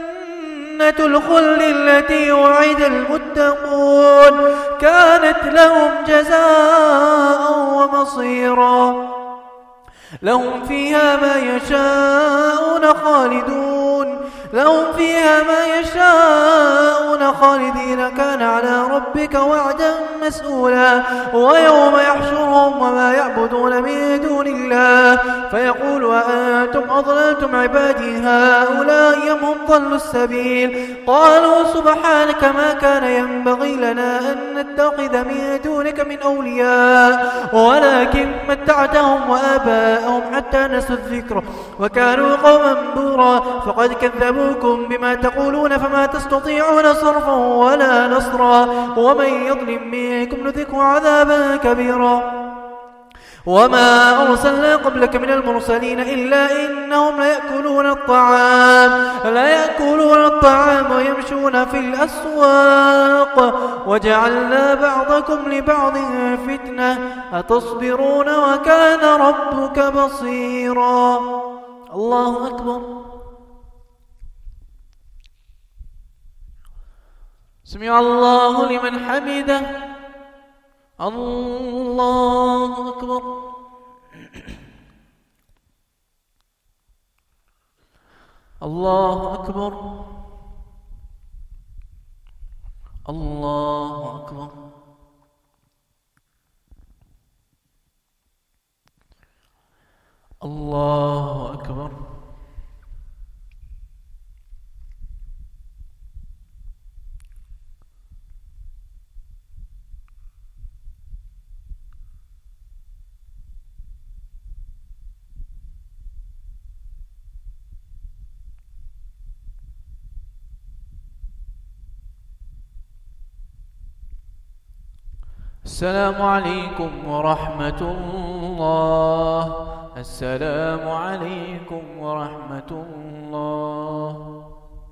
S2: الخلد التي وعد المتقون كانت لهم جزاء ومصيرا لهم فيها ما يشاءون خالدون لهم فيها ما يشاءون خالدين كان على ربك وعدا مسؤولا ويوم يحشرهم وما يعبدون من دون الله فيقول أأنتم أضللتم عبادي هؤلاء أم هم ضلوا السبيل قالوا سبحانك ما كان ينبغي لنا أن نتخذ من دونك من أولياء ولكن متعتهم وآباءهم حتى نسوا الذكر وكانوا قوما بورا فقد كذبوا بما تقولون فما تستطيعون صرفا ولا نصرا ومن يظلم منكم نذقه عذابا كبيرا وما أرسلنا قبلك من المرسلين إلا إنهم ليأكلون الطعام لا يأكلون الطعام ويمشون في الأسواق وجعلنا بعضكم لبعض فتنة أتصبرون وكان ربك بصيرا. الله أكبر. سمع الله لمن حمده. الله أكبر. الله أكبر. الله أكبر. الله أكبر. السلام عليكم ورحمة الله. السلام عليكم ورحمة الله.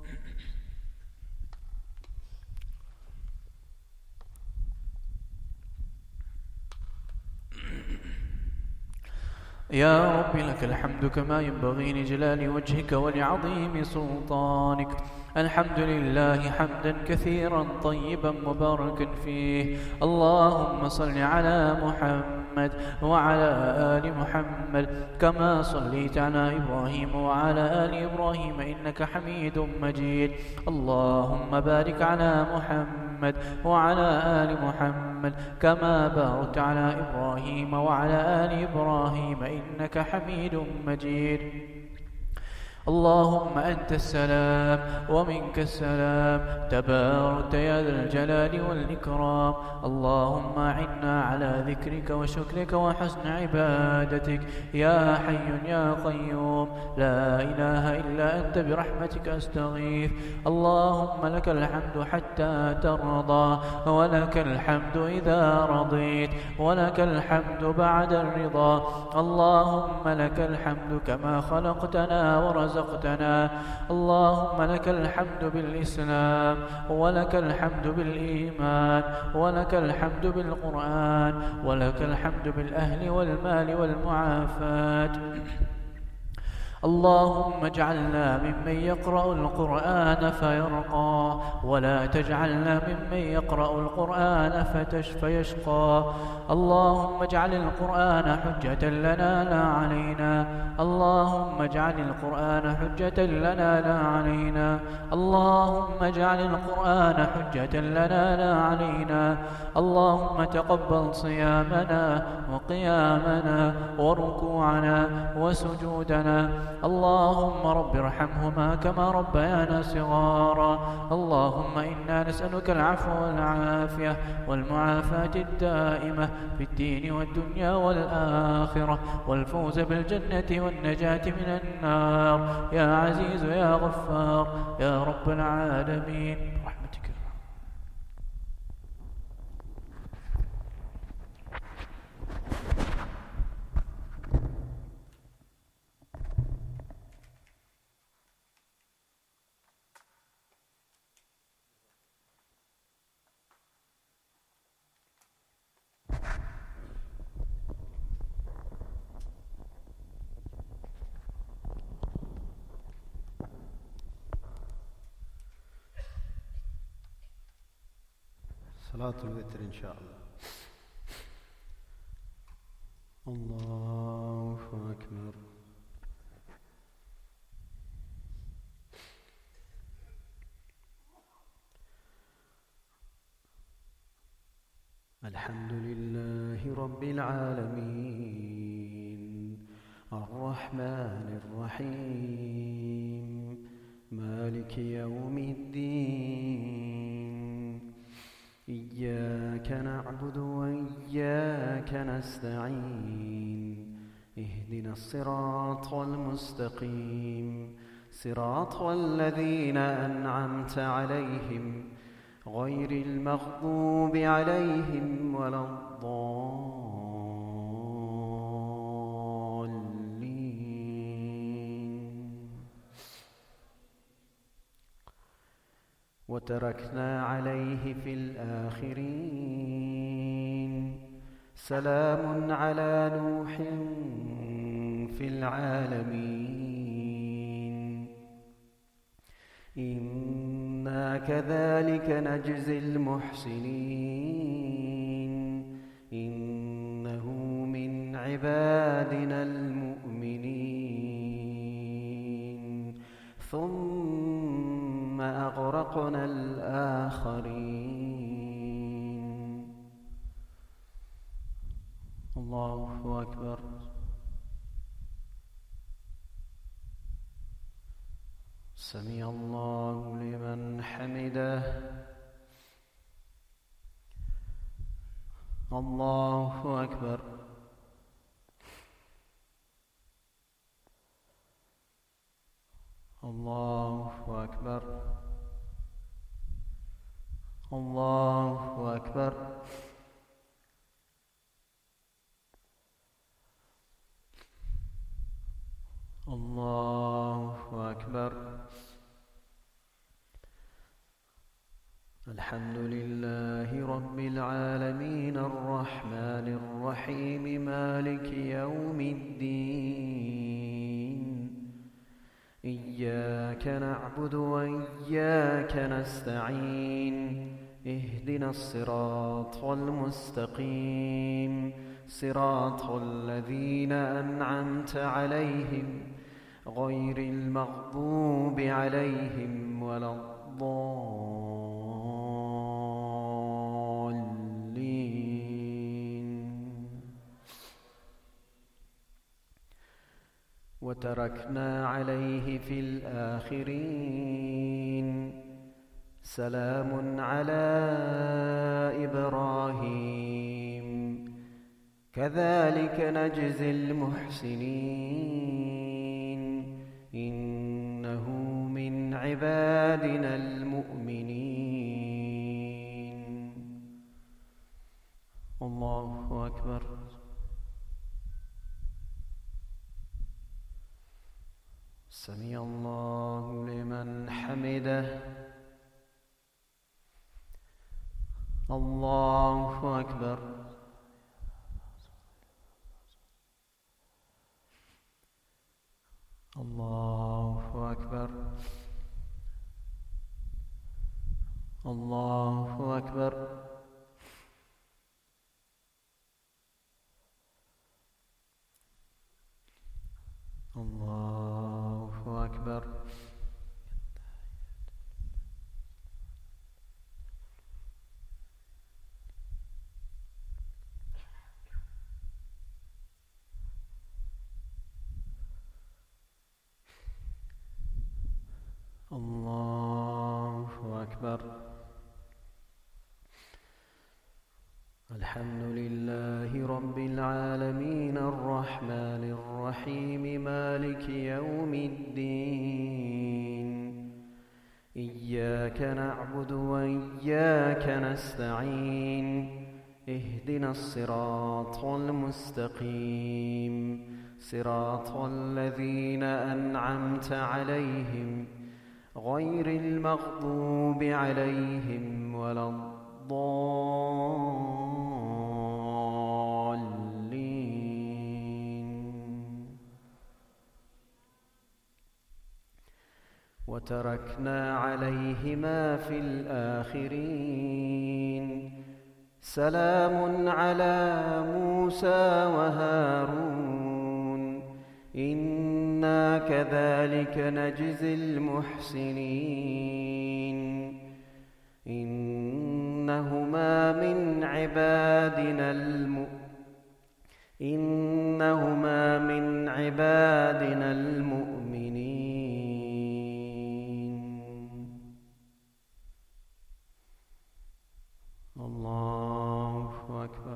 S2: يا رب لك الحمد كما ينبغي لجلال وجهك ولعظيم سلطانك. الحمد لله حمدا كثيرا طيبا مباركا فيه. اللهم صل على محمد وعلى آل محمد كما صليت على إبراهيم وعلى آل إبراهيم إنك حميد مجيد. اللهم بارك على محمد وعلى آل محمد كما باركت على إبراهيم وعلى آل إبراهيم إنك حميد مجيد. اللهم أنت السلام ومنك السلام تباركت يا ذا الجلال والإكرام. اللهم أعنا على ذكرك وشكرك وحسن عبادتك يا حي يا قيوم لا إله إلا أنت برحمتك أستغيث. اللهم لك الحمد حتى ترضى ولك الحمد إذا رضيت ولك الحمد بعد الرضا. اللهم لك الحمد كما خلقتنا ورزقتنا ورزقتنا. اللهم لك الحمد بالإسلام، ولك الحمد بالإيمان، ولك الحمد بالقرآن، ولك الحمد بالأهل والمال والمعافاة. اللهم اجعلنا ممن يقرأ القرآن فيرقى، ولا تجعلنا ممن يقرأ القرآن فيشقى. اللهم اجعل القرآن حجة لنا لا علينا. اللهم اجعل القرآن حجة لنا لا علينا. اللهم اجعل القرآن حجة لنا لا علينا. اللهم تقبل صيامنا وقيامنا وركوعنا وسجودنا. اللهم رب ارحمهما كما ربيانا صغارا. اللهم إنا نسألك العفو والعافية والمعافاة الدائمة في الدين والدنيا والآخرة، والفوز بالجنة والنجاة من النار، يا عزيز يا غفار يا رب العالمين برحمتك.
S3: صلاة الوتر إن شاء الله. الله أكبر. الحمد لله رب العالمين، الرحمن الرحيم، مالك يوم الدين. إياك نعبد وإياك نستعين. اهدنا الصراط المستقيم، صراط الذين أنعمت عليهم غير المغضوب عليهم ولا الضالين. وتركنا عليه في الآخرين. سلام على نوح في العالمين. إنا كذلك نجزي المحسنين. إنه من عبادنا المؤمنين. ثم أغرقنا الآخرين. الله أكبر. سمع الله لمن حمده. الله أكبر. الله أكبر. الله أكبر. الله أكبر. الحمد لله رب العالمين، الرحمن الرحيم، مالك يوم الدين. إياك نعبد وإياك نستعين. اهدنا الصراط المستقيم، صراط الذين أنعمت عليهم غير المغضوب عليهم ولا الضالين. وتركنا عليه في الآخرين. سلام على إبراهيم. كذلك نجزي المحسنين. إنه من عبادنا المؤمنين. الله أكبر. سمع الله لمن حمده. الله أكبر. الله أكبر. الله أكبر. الله أكبر. الله أكبر. الحمد لله رب العالمين الرحمن الرحيم مالك يوم الدين. إياك نعبد وإياك نستعين. اهدنا الصراط المستقيم صراط الذين أنعمت عليهم غير المغضوب عليهم ولا الضالين. وتركنا عليهما في الآخرين. سلام على موسى وهارون إنا كذلك نجزي المحسنين. إنهما من عبادنا الم إنهما من عبادنا المؤمنين. الله أكبر.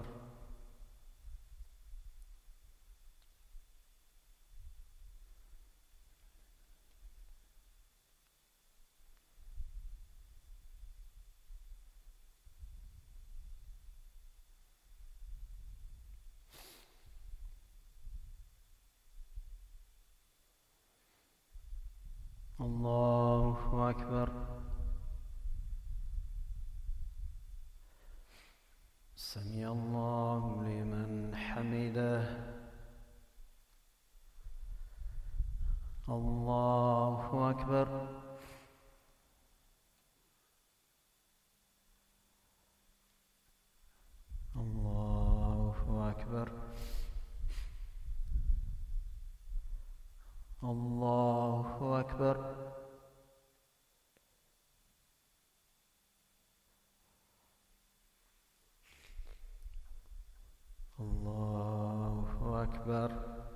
S3: الله أكبر. سمع الله لمن حمده. الله أكبر. الله أكبر. الله أكبر. الله أكبر.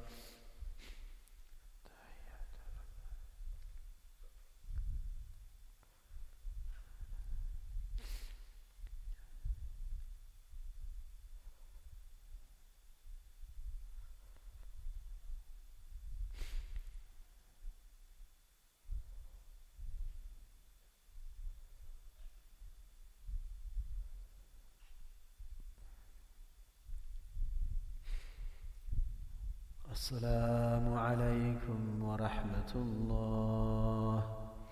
S3: السلام عليكم ورحمة الله.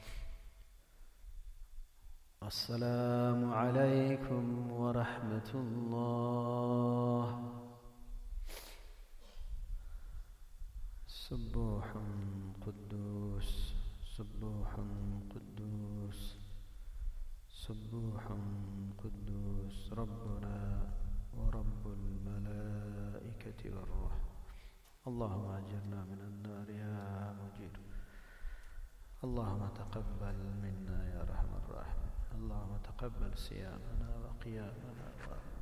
S3: السلام عليكم ورحمة الله. سبوح قدوس سبوح قدوس سبوح قدوس ربنا ورب الملائكة والروح. اللهم أجرنا من النار يا مجير. اللهم تقبل منا يا أرحم الراحمين. اللهم تقبل صيامنا وقيامنا